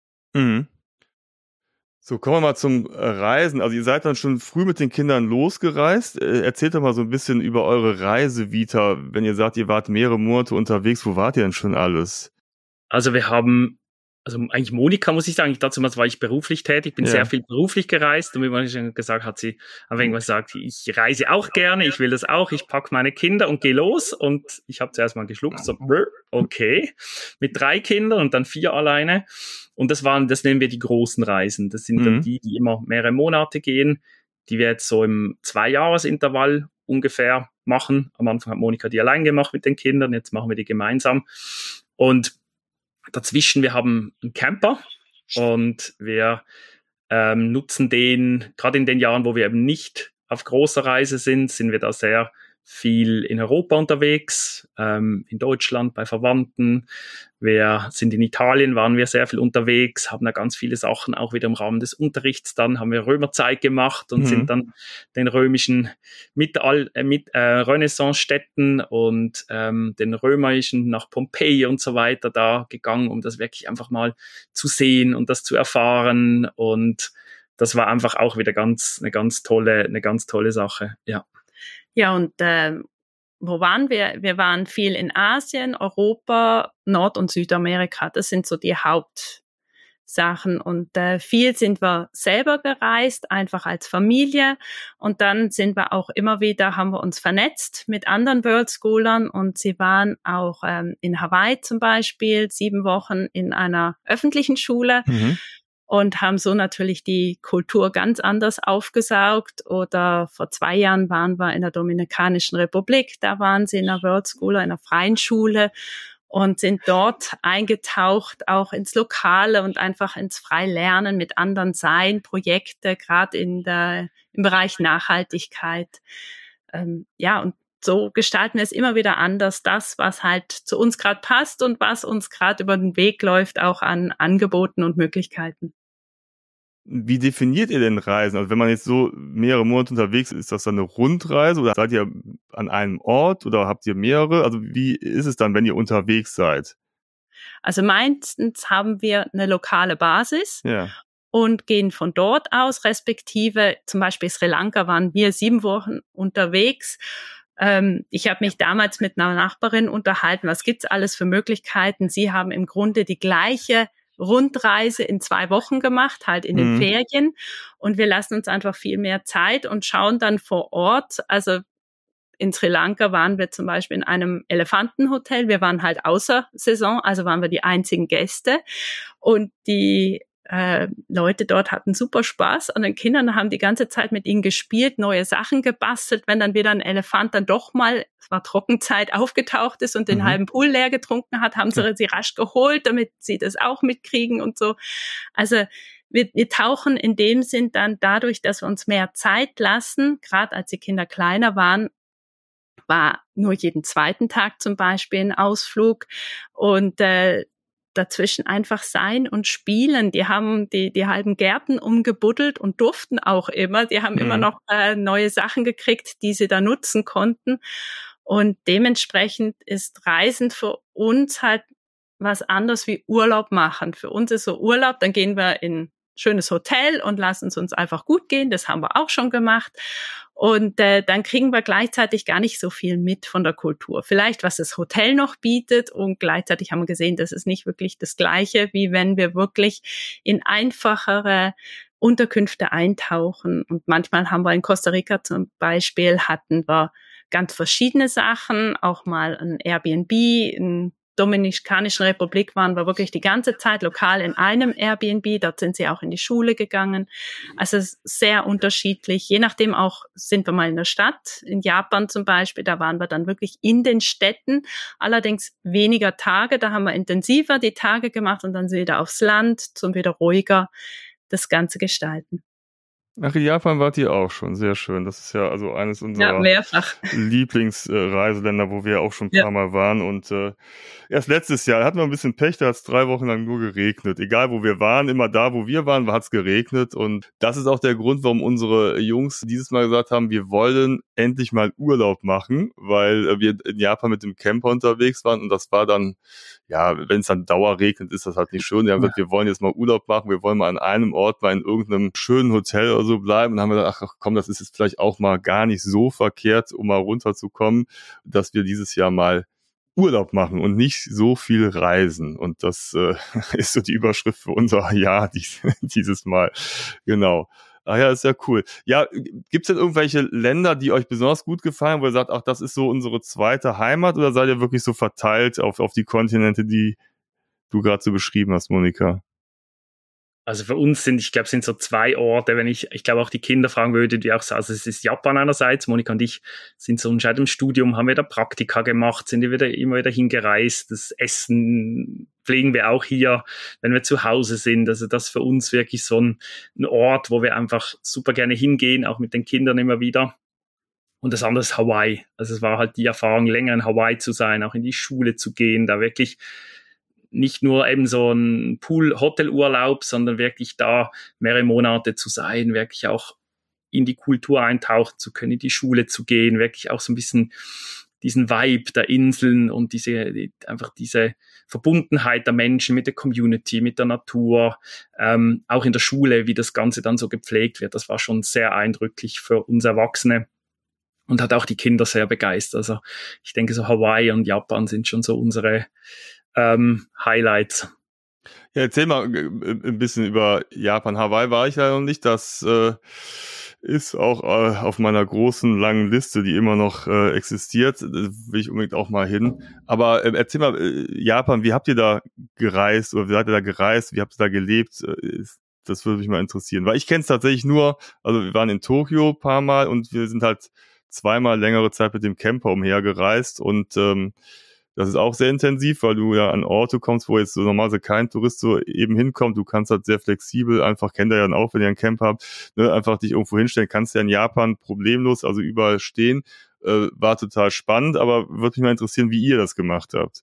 So, kommen wir mal zum Reisen. Also ihr seid dann schon früh mit den Kindern losgereist. Erzählt doch mal so ein bisschen über eure Reisevita. Wenn ihr sagt, ihr wart mehrere Monate unterwegs, wo wart ihr denn schon alles? Also eigentlich Monika, muss ich sagen, dazu war ich beruflich tätig, bin sehr viel beruflich gereist und wie man schon gesagt hat, sie einfach irgendwann gesagt, ich reise auch gerne, ich will das auch, ich packe meine Kinder und gehe los und ich habe zuerst mal geschluckt, so, okay, mit 3 Kindern und dann 4 alleine und das nennen wir die großen Reisen, das sind dann die immer mehrere Monate gehen, die wir jetzt so im 2-Jahres-Intervall ungefähr machen. Am Anfang hat Monika die allein gemacht mit den Kindern, jetzt machen wir die gemeinsam und dazwischen, wir haben einen Camper und wir nutzen den, gerade in den Jahren, wo wir eben nicht auf großer Reise sind wir da sehr viel in Europa unterwegs, in Deutschland bei Verwandten. Wir sind in Italien, waren wir sehr viel unterwegs, haben da ganz viele Sachen auch wieder im Rahmen des Unterrichts. Dann haben wir Römerzeit gemacht und sind dann den römischen Renaissance-Städten und den römerischen nach Pompeji und so weiter da gegangen, um das wirklich einfach mal zu sehen und das zu erfahren. Und das war einfach auch wieder eine ganz tolle Sache, ja. Ja, und wo waren wir? Wir waren viel in Asien, Europa, Nord- und Südamerika. Das sind so die Hauptsachen. Und viel sind wir selber gereist, einfach als Familie. Und dann sind wir auch immer wieder, haben wir uns vernetzt mit anderen World Schoolern. Und sie waren auch in Hawaii zum Beispiel 7 Wochen in einer öffentlichen Schule. Und haben so natürlich die Kultur ganz anders aufgesaugt. Oder vor 2 Jahren waren wir in der Dominikanischen Republik. Da waren sie in einer World School, in einer freien Schule und sind dort eingetaucht, auch ins Lokale und einfach ins Freilernen mit anderen sein, Projekte, gerade im Bereich Nachhaltigkeit. Ja, und so gestalten wir es immer wieder anders, das, was halt zu uns gerade passt und was uns gerade über den Weg läuft, auch an Angeboten und Möglichkeiten. Wie definiert ihr denn Reisen? Also wenn man jetzt so mehrere Monate unterwegs ist das dann eine Rundreise oder seid ihr an einem Ort oder habt ihr mehrere? Also wie ist es dann, wenn ihr unterwegs seid? Also meistens haben wir eine lokale Basis und gehen von dort aus, respektive zum Beispiel Sri Lanka waren wir 7 Wochen unterwegs. Ich habe mich damals mit einer Nachbarin unterhalten, was gibt's alles für Möglichkeiten? Sie haben im Grunde die gleiche Rundreise in 2 Wochen gemacht, halt in den Ferien. Und wir lassen uns einfach viel mehr Zeit und schauen dann vor Ort. Also in Sri Lanka waren wir zum Beispiel in einem Elefantenhotel. Wir waren halt außer Saison, also waren wir die einzigen Gäste. Und die Leute dort hatten super Spaß an den Kindern, haben die ganze Zeit mit ihnen gespielt, neue Sachen gebastelt. Wenn dann wieder ein Elefant dann doch mal, es war Trockenzeit, aufgetaucht ist und den halben Pool leer getrunken hat, haben sie rasch geholt, damit sie das auch mitkriegen und so. Also wir tauchen in dem Sinn dann dadurch, dass wir uns mehr Zeit lassen, gerade als die Kinder kleiner waren, war nur jeden 2. Tag zum Beispiel ein Ausflug und dazwischen einfach sein und spielen. Die haben die halben Gärten umgebuddelt und durften auch immer. Die haben immer noch neue Sachen gekriegt, die sie da nutzen konnten. Und dementsprechend ist Reisen für uns halt was anderes wie Urlaub machen. Für uns ist so Urlaub, dann gehen wir in schönes Hotel und lassen es uns einfach gut gehen. Das haben wir auch schon gemacht. Und dann kriegen wir gleichzeitig gar nicht so viel mit von der Kultur. Vielleicht, was das Hotel noch bietet. Und gleichzeitig haben wir gesehen, das ist nicht wirklich das Gleiche, wie wenn wir wirklich in einfachere Unterkünfte eintauchen. Und manchmal haben wir in Costa Rica zum Beispiel, hatten wir ganz verschiedene Sachen. Auch mal ein Airbnb, in Dominikanischen Republik waren wir wirklich die ganze Zeit lokal in einem Airbnb. Dort sind sie auch in die Schule gegangen. Also sehr unterschiedlich. Je nachdem auch sind wir mal in der Stadt. In Japan zum Beispiel, da waren wir dann wirklich in den Städten. Allerdings weniger Tage. Da haben wir intensiver die Tage gemacht und dann wieder aufs Land, zum wieder ruhiger das Ganze gestalten. Ach, in Japan wart ihr auch schon, sehr schön. Das ist ja also eines unserer Lieblingsreiseländer, wo wir auch schon ein paar Mal waren. Und erst letztes Jahr hatten wir ein bisschen Pech, da hat es 3 Wochen lang nur geregnet. Egal wo wir waren, immer da, wo wir waren, hat es geregnet. Und das ist auch der Grund, warum unsere Jungs dieses Mal gesagt haben, wir wollen endlich mal Urlaub machen, weil wir in Japan mit dem Camper unterwegs waren und das war dann, ja, wenn es dann dauerregnet, ist das halt nicht schön. Wir haben gesagt, wir wollen jetzt mal Urlaub machen, wir wollen mal an einem Ort mal in irgendeinem schönen Hotel oder so bleiben. Und dann haben wir gedacht, ach komm, das ist jetzt vielleicht auch mal gar nicht so verkehrt, um mal runterzukommen, dass wir dieses Jahr mal Urlaub machen und nicht so viel reisen. Und das ist so die Überschrift für unser Jahr dieses Mal. Genau. Ach ja, ist ja cool. Ja, gibt's denn irgendwelche Länder, die euch besonders gut gefallen, wo ihr sagt, ach, das ist so unsere zweite Heimat, oder seid ihr wirklich so verteilt auf die Kontinente, die du gerade so beschrieben hast, Monika? Also für uns sind so 2 Orte, wenn ich glaube auch die Kinder fragen würde, die auch sagen, also es ist Japan einerseits, Monika und ich sind so seit dem Studium, haben wir da Praktika gemacht, sind wir immer wieder hingereist, das Essen pflegen wir auch hier, wenn wir zu Hause sind, also das ist für uns wirklich so ein Ort, wo wir einfach super gerne hingehen, auch mit den Kindern immer wieder. Und das andere ist Hawaii, also es war halt die Erfahrung, länger in Hawaii zu sein, auch in die Schule zu gehen, da wirklich nicht nur eben so ein Pool-Hotelurlaub, sondern wirklich da mehrere Monate zu sein, wirklich auch in die Kultur eintauchen zu können, in die Schule zu gehen, wirklich auch so ein bisschen diesen Vibe der Inseln und einfach diese Verbundenheit der Menschen mit der Community, mit der Natur, auch in der Schule, wie das Ganze dann so gepflegt wird. Das war schon sehr eindrücklich für uns Erwachsene und hat auch die Kinder sehr begeistert. Also ich denke, so Hawaii und Japan sind schon so unsere Highlights. Ja, erzähl mal ein bisschen über Japan. Hawaii war ich leider noch nicht. Das ist auch auf meiner großen, langen Liste, die immer noch existiert. Will ich unbedingt auch mal hin. Aber erzähl mal, Japan, wie habt ihr da gereist? Oder wie seid ihr da gereist? Wie habt ihr da gelebt? Das würde mich mal interessieren. Weil ich kenne es tatsächlich nur, also wir waren in Tokio ein paar Mal und wir sind halt 2-mal längere Zeit mit dem Camper umhergereist und das ist auch sehr intensiv, weil du ja an Orte kommst, wo jetzt so normalerweise kein Tourist so eben hinkommt. Du kannst halt sehr flexibel, einfach kennt ihr ja dann auch, wenn ihr einen Camper habt, ne, einfach dich irgendwo hinstellen. Kannst ja in Japan problemlos, also überall stehen. War total spannend, aber würde mich mal interessieren, wie ihr das gemacht habt.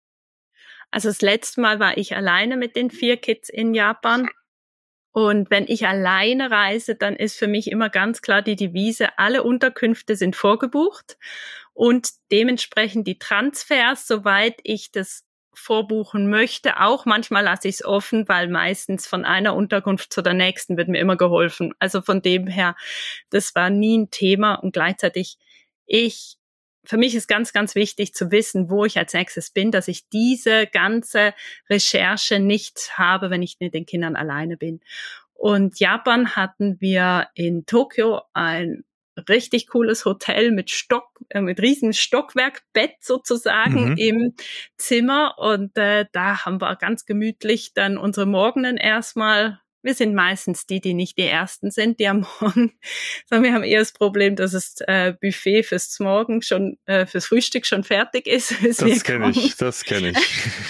Also das letzte Mal war ich alleine mit den 4 Kids in Japan. Und wenn ich alleine reise, dann ist für mich immer ganz klar die Devise, alle Unterkünfte sind vorgebucht und dementsprechend die Transfers, soweit ich das vorbuchen möchte. Auch manchmal lasse ich es offen, weil meistens von einer Unterkunft zu der nächsten wird mir immer geholfen. Also von dem her, das war nie ein Thema und gleichzeitig für mich ist ganz, ganz wichtig zu wissen, wo ich als nächstes bin, dass ich diese ganze Recherche nicht habe, wenn ich mit den Kindern alleine bin. Und Japan hatten wir in Tokio ein richtig cooles Hotel mit riesen Stockwerkbett sozusagen im Zimmer. Und da haben wir ganz gemütlich dann unsere Morgenen erstmal. Wir sind meistens die nicht die Ersten sind, die am Morgen, sondern wir haben eher das Problem, dass das Buffet fürs Frühstück schon fertig ist. Das kenne ich.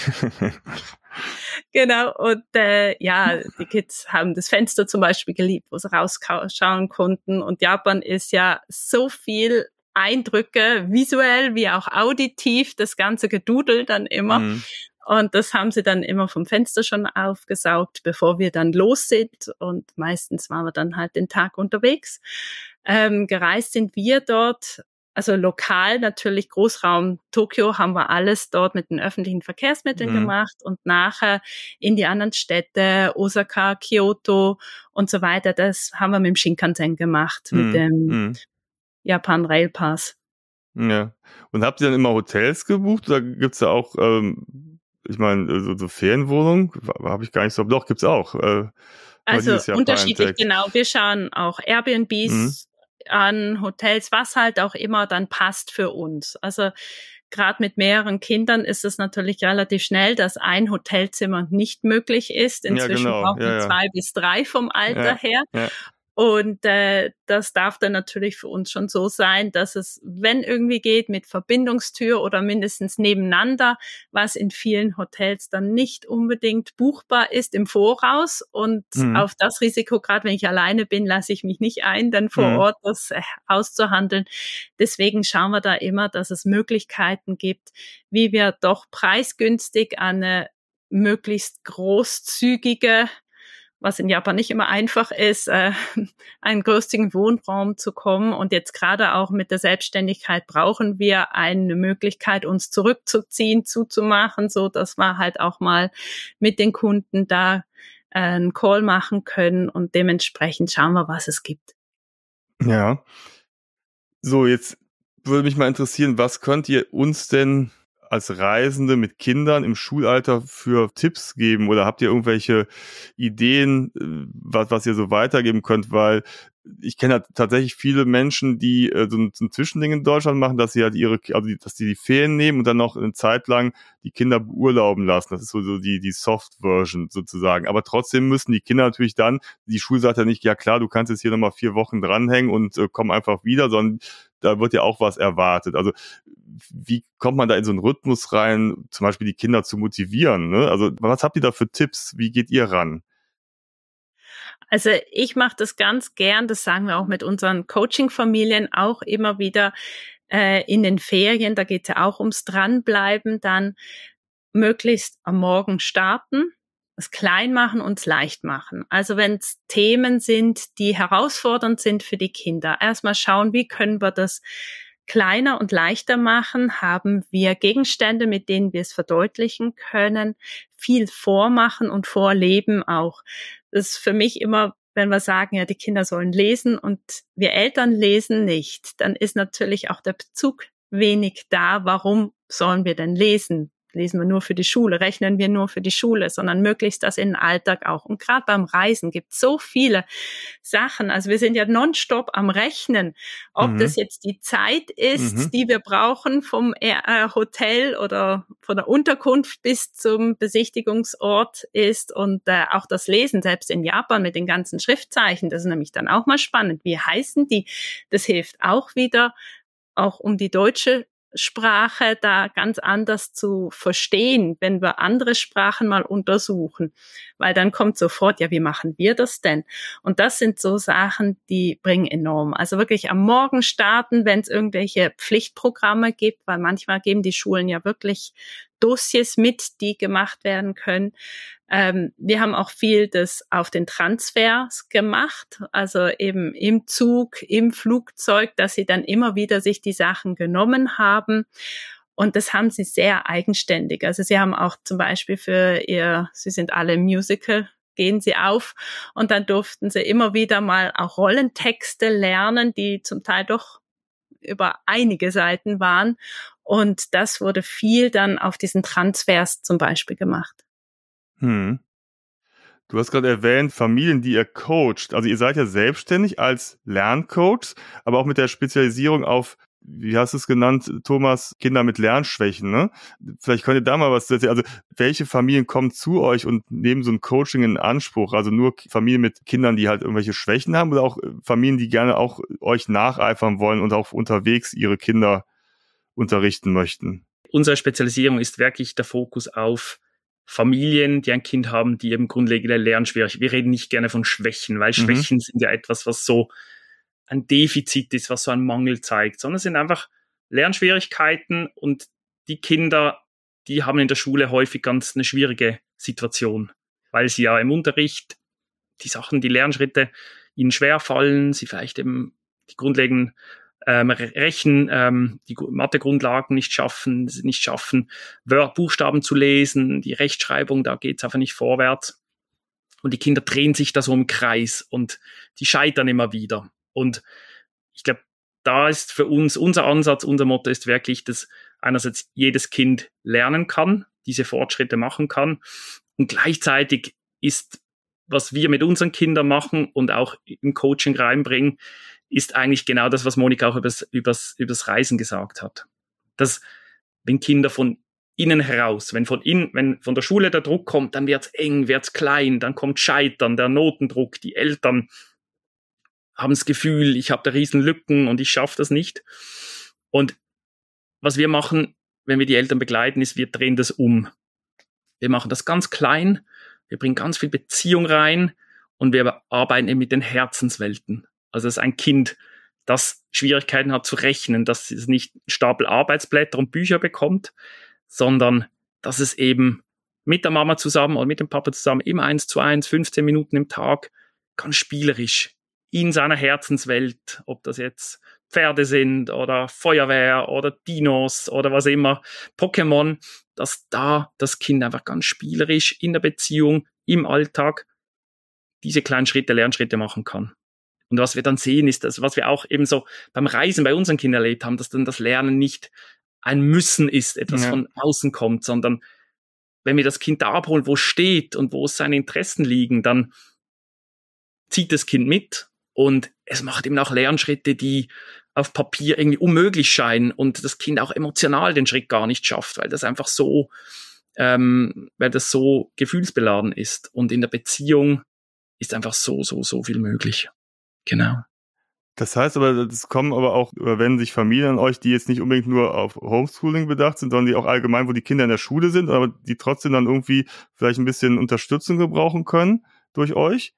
Genau, und die Kids haben das Fenster zum Beispiel geliebt, wo sie rausschauen konnten. Und Japan ist ja so viel Eindrücke, visuell wie auch auditiv, das ganze Gedudel dann immer. Und das haben sie dann immer vom Fenster schon aufgesaugt, bevor wir dann los sind. Und meistens waren wir dann halt den Tag unterwegs. Gereist sind wir dort, also lokal natürlich Großraum Tokio, haben wir alles dort mit den öffentlichen Verkehrsmitteln gemacht und nachher in die anderen Städte, Osaka, Kyoto und so weiter, das haben wir mit dem Shinkansen gemacht, mit dem Japan Rail Pass. Ja. Und habt ihr dann immer Hotels gebucht oder gibt's da auch ich meine, so Ferienwohnungen habe ich gar nicht so, doch, gibt's auch. Also unterschiedlich, genau. Wir schauen auch Airbnbs an, Hotels, was halt auch immer dann passt für uns. Also gerade mit mehreren Kindern ist es natürlich relativ schnell, dass ein Hotelzimmer nicht möglich ist. Inzwischen brauchen wir 2 bis 3 vom Alter her. Ja. Und das darf dann natürlich für uns schon so sein, dass es, wenn irgendwie geht, mit Verbindungstür oder mindestens nebeneinander, was in vielen Hotels dann nicht unbedingt buchbar ist im Voraus. Und auf das Risiko, gerade wenn ich alleine bin, lasse ich mich nicht ein, dann vor Ort das auszuhandeln. Deswegen schauen wir da immer, dass es Möglichkeiten gibt, wie wir doch preisgünstig eine möglichst großzügige, was in Japan nicht immer einfach ist, einen günstigen Wohnraum zu kommen. Und jetzt gerade auch mit der Selbstständigkeit brauchen wir eine Möglichkeit, uns zurückzuziehen, zuzumachen, so dass wir halt auch mal mit den Kunden da einen Call machen können und dementsprechend schauen wir, was es gibt. Ja. So, jetzt würde mich mal interessieren, was könnt ihr uns denn als Reisende mit Kindern im Schulalter für Tipps geben oder habt ihr irgendwelche Ideen, was ihr so weitergeben könnt, weil ich kenne halt tatsächlich viele Menschen, die so ein Zwischending in Deutschland machen, dass sie halt dass die Ferien nehmen und dann noch eine Zeit lang die Kinder beurlauben lassen. Das ist so die Soft-Version sozusagen. Aber trotzdem müssen die Kinder natürlich dann, die Schule sagt ja nicht, ja klar, du kannst jetzt hier nochmal 4 Wochen dranhängen und komm einfach wieder, sondern da wird ja auch was erwartet. Also wie kommt man da in so einen Rhythmus rein, zum Beispiel die Kinder zu motivieren, ne? Also was habt ihr da für Tipps? Wie geht ihr ran? Also ich mache das ganz gern, das sagen wir auch mit unseren Coaching-Familien auch immer wieder in den Ferien, da geht es ja auch ums Dranbleiben, dann möglichst am Morgen starten, es klein machen und es leicht machen. Also wenn es Themen sind, die herausfordernd sind für die Kinder, erstmal schauen, wie können wir das kleiner und leichter machen, haben wir Gegenstände, mit denen wir es verdeutlichen können, viel vormachen und vorleben auch. Das ist für mich immer, wenn wir sagen, ja, die Kinder sollen lesen und wir Eltern lesen nicht, dann ist natürlich auch der Bezug wenig da. Warum sollen wir denn lesen? Lesen wir nur für die Schule, rechnen wir nur für die Schule, sondern möglichst das in den Alltag auch. Und gerade beim Reisen gibt es so viele Sachen. Also wir sind ja nonstop am Rechnen, ob das jetzt die Zeit ist, die wir brauchen vom Hotel oder von der Unterkunft bis zum Besichtigungsort ist und auch das Lesen, selbst in Japan mit den ganzen Schriftzeichen, das ist nämlich dann auch mal spannend. Wie heißen die? Das hilft auch wieder, auch um die deutsche Sprache da ganz anders zu verstehen, wenn wir andere Sprachen mal untersuchen, weil dann kommt sofort, ja, wie machen wir das denn? Und das sind so Sachen, die bringen enorm. Also wirklich am Morgen starten, wenn es irgendwelche Pflichtprogramme gibt, weil manchmal geben die Schulen ja wirklich Dossiers mit, die gemacht werden können. Wir haben auch viel das auf den Transfers gemacht, also eben im Zug, im Flugzeug, dass sie dann immer wieder sich die Sachen genommen haben. Und das haben sie sehr eigenständig. Also sie haben auch zum Beispiel sie sind alle im Musical, gehen sie auf und dann durften sie immer wieder mal auch Rollentexte lernen, die zum Teil doch über einige Seiten waren. Und das wurde viel dann auf diesen Transfers zum Beispiel gemacht. Du hast gerade erwähnt, Familien, die ihr coacht. Also ihr seid ja selbstständig als Lerncoach, aber auch mit der Spezialisierung auf, wie hast du es genannt, Thomas, Kinder mit Lernschwächen, ne? Vielleicht könnt ihr da mal was erzählen. Also welche Familien kommen zu euch und nehmen so ein Coaching in Anspruch? Also nur Familien mit Kindern, die halt irgendwelche Schwächen haben oder auch Familien, die gerne auch euch nacheifern wollen und auch unterwegs ihre Kinder unterrichten möchten? Unsere Spezialisierung ist wirklich der Fokus auf Familien, die ein Kind haben, die eben grundlegende Lernschwierigkeiten. Wir reden nicht gerne von Schwächen, weil Schwächen sind ja etwas, was so ein Defizit ist, was so einen Mangel zeigt, sondern es sind einfach Lernschwierigkeiten und die Kinder, die haben in der Schule häufig ganz eine schwierige Situation, weil sie ja im Unterricht die Lernschritte ihnen schwerfallen, sie vielleicht eben die grundlegenden die Mathe-Grundlagen nicht schaffen, Buchstaben zu lesen, die Rechtschreibung, da geht's einfach nicht vorwärts. Und die Kinder drehen sich da so im Kreis und die scheitern immer wieder. Und ich glaube, da ist für uns unser Ansatz, unser Motto ist wirklich, dass einerseits jedes Kind lernen kann, diese Fortschritte machen kann und gleichzeitig ist, was wir mit unseren Kindern machen und auch im Coaching reinbringen, ist eigentlich genau das, was Monika auch übers Reisen gesagt hat. Dass, wenn Kinder von innen heraus, wenn von der Schule der Druck kommt, dann wird's eng, wird's klein, dann kommt Scheitern, der Notendruck, die Eltern haben das Gefühl, ich habe da riesen Lücken und ich schaffe das nicht. Und was wir machen, wenn wir die Eltern begleiten, ist, wir drehen das um. Wir machen das ganz klein, wir bringen ganz viel Beziehung rein und wir arbeiten eben mit den Herzenswelten. Also es ist ein Kind, das Schwierigkeiten hat zu rechnen, dass es nicht einen Stapel Arbeitsblätter und Bücher bekommt, sondern dass es eben mit der Mama zusammen oder mit dem Papa zusammen im 1:1, 15 Minuten im Tag, ganz spielerisch in seiner Herzenswelt, ob das jetzt Pferde sind oder Feuerwehr oder Dinos oder was immer, Pokémon, dass da das Kind einfach ganz spielerisch in der Beziehung, im Alltag diese kleinen Lernschritte machen kann. Und was wir dann sehen, ist das, was wir auch eben so beim Reisen bei unseren Kindern erlebt haben, dass dann das Lernen nicht ein Müssen ist, etwas von außen kommt, sondern wenn wir das Kind da abholen, wo es steht und wo seine Interessen liegen, dann zieht das Kind mit Und es macht eben auch Lernschritte, die auf Papier irgendwie unmöglich scheinen und das Kind auch emotional den Schritt gar nicht schafft, weil das einfach so, weil das so gefühlsbeladen ist. Und in der Beziehung ist einfach so viel möglich. Genau. Das heißt aber, das kommen aber auch, wenn sich Familien an euch, die jetzt nicht unbedingt nur auf Homeschooling bedacht sind, sondern die auch allgemein, wo die Kinder in der Schule sind, aber die trotzdem dann irgendwie vielleicht ein bisschen Unterstützung gebrauchen können durch euch?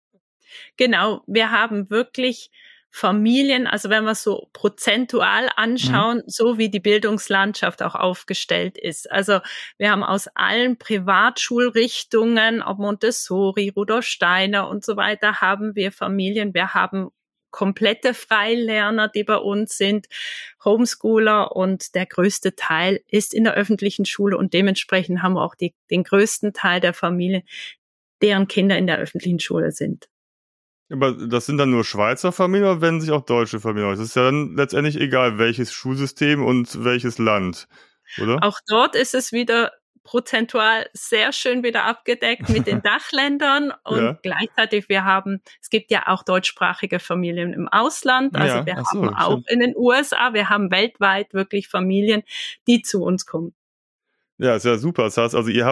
Genau, wir haben wirklich Familien, also wenn wir so prozentual anschauen, so wie die Bildungslandschaft auch aufgestellt ist. Also wir haben aus allen Privatschulrichtungen, ob Montessori, Rudolf Steiner und so weiter, haben wir Familien. Wir haben komplette Freilerner, die bei uns sind, Homeschooler, und der größte Teil ist in der öffentlichen Schule und dementsprechend haben wir auch den größten Teil der Familien, deren Kinder in der öffentlichen Schule sind. Aber das sind dann nur Schweizer Familien oder wenden sich auch deutsche Familien aus? Es ist ja dann letztendlich egal, welches Schulsystem und welches Land, oder? Auch dort ist es wieder prozentual sehr schön wieder abgedeckt mit den Dachländern und gleichzeitig es gibt ja auch deutschsprachige Familien im Ausland, also wir haben auch in den USA, wir haben weltweit wirklich Familien, die zu uns kommen. Ja, ist ja super. Das heißt also, ihr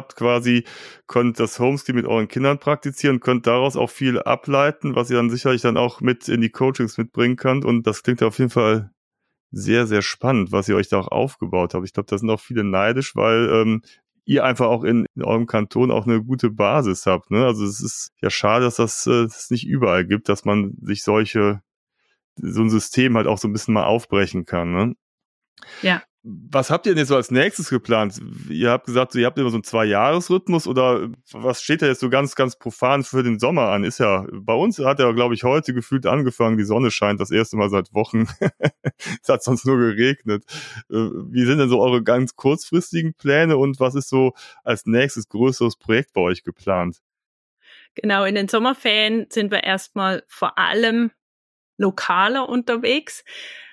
könnt das Homeschooling mit euren Kindern praktizieren, könnt daraus auch viel ableiten, was ihr dann sicherlich dann auch mit in die Coachings mitbringen könnt, und das klingt auf jeden Fall sehr, sehr spannend, was ihr euch da auch aufgebaut habt. Ich glaube, da sind auch viele neidisch, weil ihr einfach auch in eurem Kanton auch eine gute Basis habt, ne? Also es ist ja schade, dass das nicht überall gibt, dass man sich so ein System halt auch so ein bisschen mal aufbrechen kann, ne? Ja. Was habt ihr denn jetzt so als nächstes geplant? Ihr habt gesagt, ihr habt immer so einen 2-Jahres-Rhythmus, oder was steht da jetzt so ganz, ganz profan für den Sommer an? Ist ja, bei uns hat ja, glaube ich, heute gefühlt angefangen, die Sonne scheint das erste Mal seit Wochen. Es hat sonst nur geregnet. Wie sind denn so eure ganz kurzfristigen Pläne und was ist so als nächstes größeres Projekt bei euch geplant? Genau, in den Sommerferien sind wir erstmal vor allem lokaler unterwegs.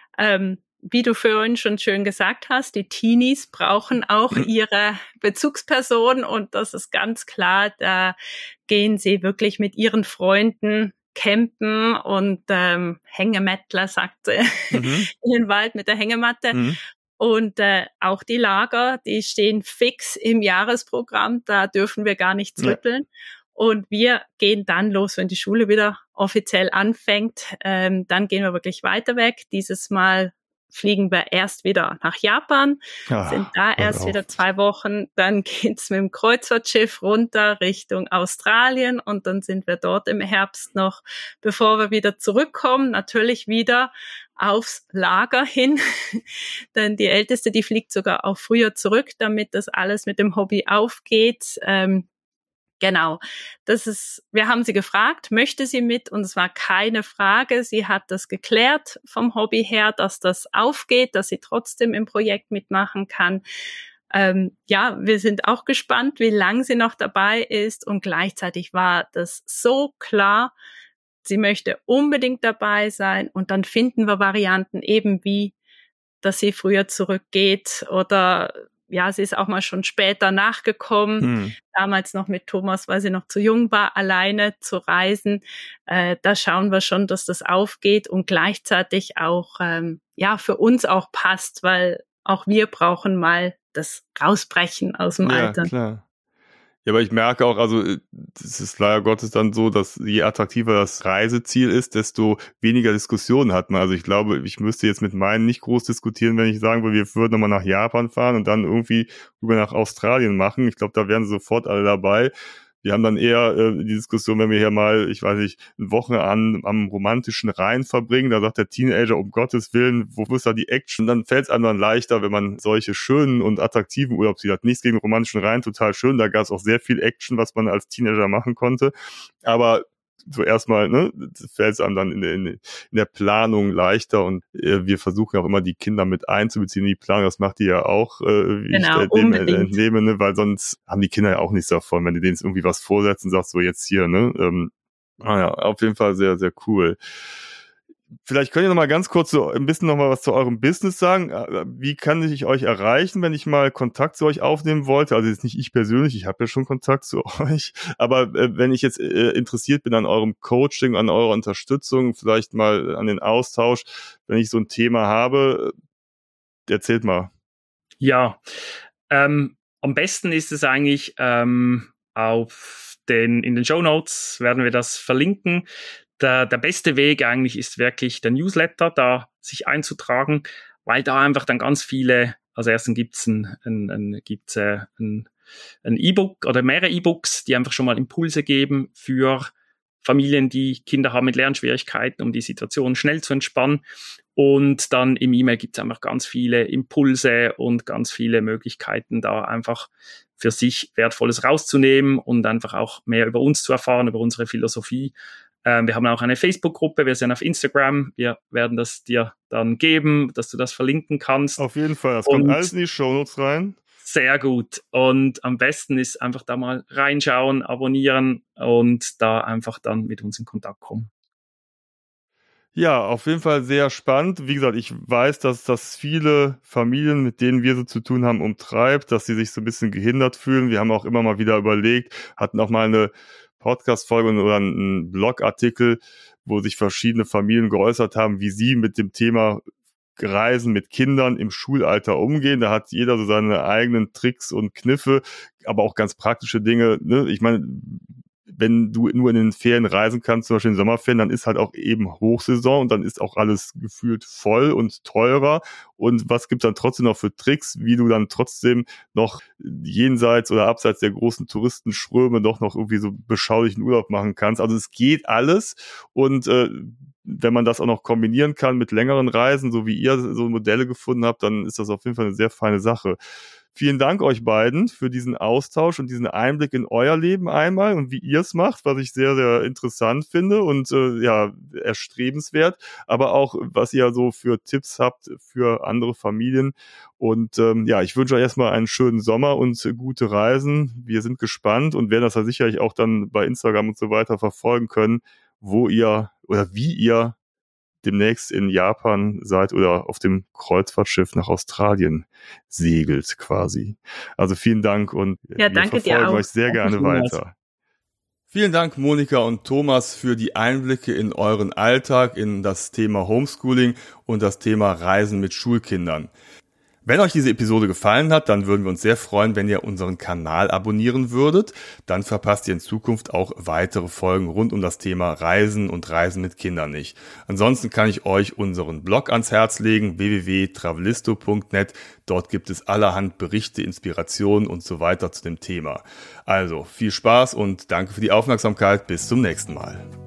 Wie du vorhin schon schön gesagt hast, die Teenies brauchen auch ihre Bezugsperson und das ist ganz klar, da gehen sie wirklich mit ihren Freunden campen und Hängemettler, sagt sie, in den Wald mit der Hängematte. Und auch die Lager, die stehen fix im Jahresprogramm, da dürfen wir gar nichts rütteln. Und wir gehen dann los, wenn die Schule wieder offiziell anfängt. Dann gehen wir wirklich weiter weg. Dieses Mal fliegen wir erst wieder nach Japan, sind da erst wieder 2 Wochen, dann geht's mit dem Kreuzfahrtschiff runter Richtung Australien und dann sind wir dort im Herbst noch, bevor wir wieder zurückkommen, natürlich wieder aufs Lager hin, denn die Älteste, die fliegt sogar auch früher zurück, damit das alles mit dem Hobby aufgeht. Genau, wir haben sie gefragt, möchte sie mit? Und es war keine Frage. Sie hat das geklärt vom Hobby her, dass das aufgeht, dass sie trotzdem im Projekt mitmachen kann. Wir sind auch gespannt, wie lang sie noch dabei ist. Und gleichzeitig war das so klar, sie möchte unbedingt dabei sein. Und dann finden wir Varianten eben wie, dass sie früher zurückgeht oder sie ist auch mal schon später nachgekommen, damals noch mit Thomas, weil sie noch zu jung war, alleine zu reisen. Da schauen wir schon, dass das aufgeht und gleichzeitig auch für uns auch passt, weil auch wir brauchen mal das Rausbrechen aus dem Alter. Ja, klar. Ja, aber ich merke auch, also es ist leider Gottes dann so, dass je attraktiver das Reiseziel ist, desto weniger Diskussionen hat man. Also ich glaube, ich müsste jetzt mit meinen nicht groß diskutieren, wenn ich sagen würde, wir würden nochmal nach Japan fahren und dann irgendwie rüber nach Australien machen. Ich glaube, da wären sofort alle dabei. Wir haben dann eher die Diskussion, wenn wir hier mal, ich weiß nicht, eine Woche am romantischen Rhein verbringen, da sagt der Teenager, um Gottes Willen, wo ist da die Action? Dann fällt es einem dann leichter, wenn man solche schönen und attraktiven Urlaubsziele hat. Nichts gegen den romantischen Rhein, total schön, da gab es auch sehr viel Action, was man als Teenager machen konnte, aber so erstmal, fällt es einem dann in der Planung leichter und wir versuchen auch immer die Kinder mit einzubeziehen in die Planung, das macht die ja auch, wie genau, ich dem entnehme, weil sonst haben die Kinder ja auch nichts davon, wenn du denen irgendwie was vorsetzen, sagst so jetzt hier, auf jeden Fall sehr, sehr cool. Vielleicht könnt ihr noch mal ganz kurz so ein bisschen noch mal was zu eurem Business sagen. Wie kann ich euch erreichen, wenn ich mal Kontakt zu euch aufnehmen wollte? Also jetzt nicht ich persönlich, ich habe ja schon Kontakt zu euch. Aber wenn ich jetzt interessiert bin an eurem Coaching, an eurer Unterstützung, vielleicht mal an den Austausch, wenn ich so ein Thema habe, erzählt mal. Ja, am besten ist es eigentlich in den Shownotes werden wir das verlinken. Der beste Weg eigentlich ist wirklich der Newsletter, da sich einzutragen, weil da einfach dann ganz viele, also erstens gibt's ein E-Book oder mehrere E-Books, die einfach schon mal Impulse geben für Familien, die Kinder haben mit Lernschwierigkeiten, um die Situation schnell zu entspannen. Und dann im E-Mail gibt's einfach ganz viele Impulse und ganz viele Möglichkeiten, da einfach für sich Wertvolles rauszunehmen und einfach auch mehr über uns zu erfahren, über unsere Philosophie. Wir haben auch eine Facebook-Gruppe, wir sind auf Instagram. Wir werden das dir dann geben, dass du das verlinken kannst. Auf jeden Fall, das kommt alles in die Shownotes rein. Sehr gut. Und am besten ist einfach da mal reinschauen, abonnieren und da einfach dann mit uns in Kontakt kommen. Ja, auf jeden Fall sehr spannend. Wie gesagt, ich weiß, dass das viele Familien, mit denen wir so zu tun haben, umtreibt, dass sie sich so ein bisschen gehindert fühlen. Wir haben auch immer mal wieder überlegt, hatten auch mal eine Podcast-Folge oder einen Blogartikel, wo sich verschiedene Familien geäußert haben, wie sie mit dem Thema Reisen mit Kindern im Schulalter umgehen. Da hat jeder so seine eigenen Tricks und Kniffe, aber auch ganz praktische Dinge. Ne? Ich meine, wenn du nur in den Ferien reisen kannst, zum Beispiel in Sommerferien, dann ist halt auch eben Hochsaison und dann ist auch alles gefühlt voll und teurer. Und was gibt's dann trotzdem noch für Tricks, wie du dann trotzdem noch jenseits oder abseits der großen Touristenströme doch noch irgendwie so beschaulichen Urlaub machen kannst? Also es geht alles und wenn man das auch noch kombinieren kann mit längeren Reisen, so wie ihr so Modelle gefunden habt, dann ist das auf jeden Fall eine sehr feine Sache. Vielen Dank euch beiden für diesen Austausch und diesen Einblick in euer Leben einmal und wie ihr es macht, was ich sehr, sehr interessant finde und erstrebenswert, aber auch, was ihr so für Tipps habt für andere Familien. Und ich wünsche euch erstmal einen schönen Sommer und gute Reisen. Wir sind gespannt und werden das ja sicherlich auch dann bei Instagram und so weiter verfolgen können, wo ihr oder wie ihr demnächst in Japan seid oder auf dem Kreuzfahrtschiff nach Australien segelt quasi. Also vielen Dank und wir verfolgen euch sehr gerne weiter. Vielen Dank, Monika und Thomas, für die Einblicke in euren Alltag, in das Thema Homeschooling und das Thema Reisen mit Schulkindern. Wenn euch diese Episode gefallen hat, dann würden wir uns sehr freuen, wenn ihr unseren Kanal abonnieren würdet. Dann verpasst ihr in Zukunft auch weitere Folgen rund um das Thema Reisen und Reisen mit Kindern nicht. Ansonsten kann ich euch unseren Blog ans Herz legen, www.travelisto.net. Dort gibt es allerhand Berichte, Inspirationen und so weiter zu dem Thema. Also viel Spaß und danke für die Aufmerksamkeit. Bis zum nächsten Mal.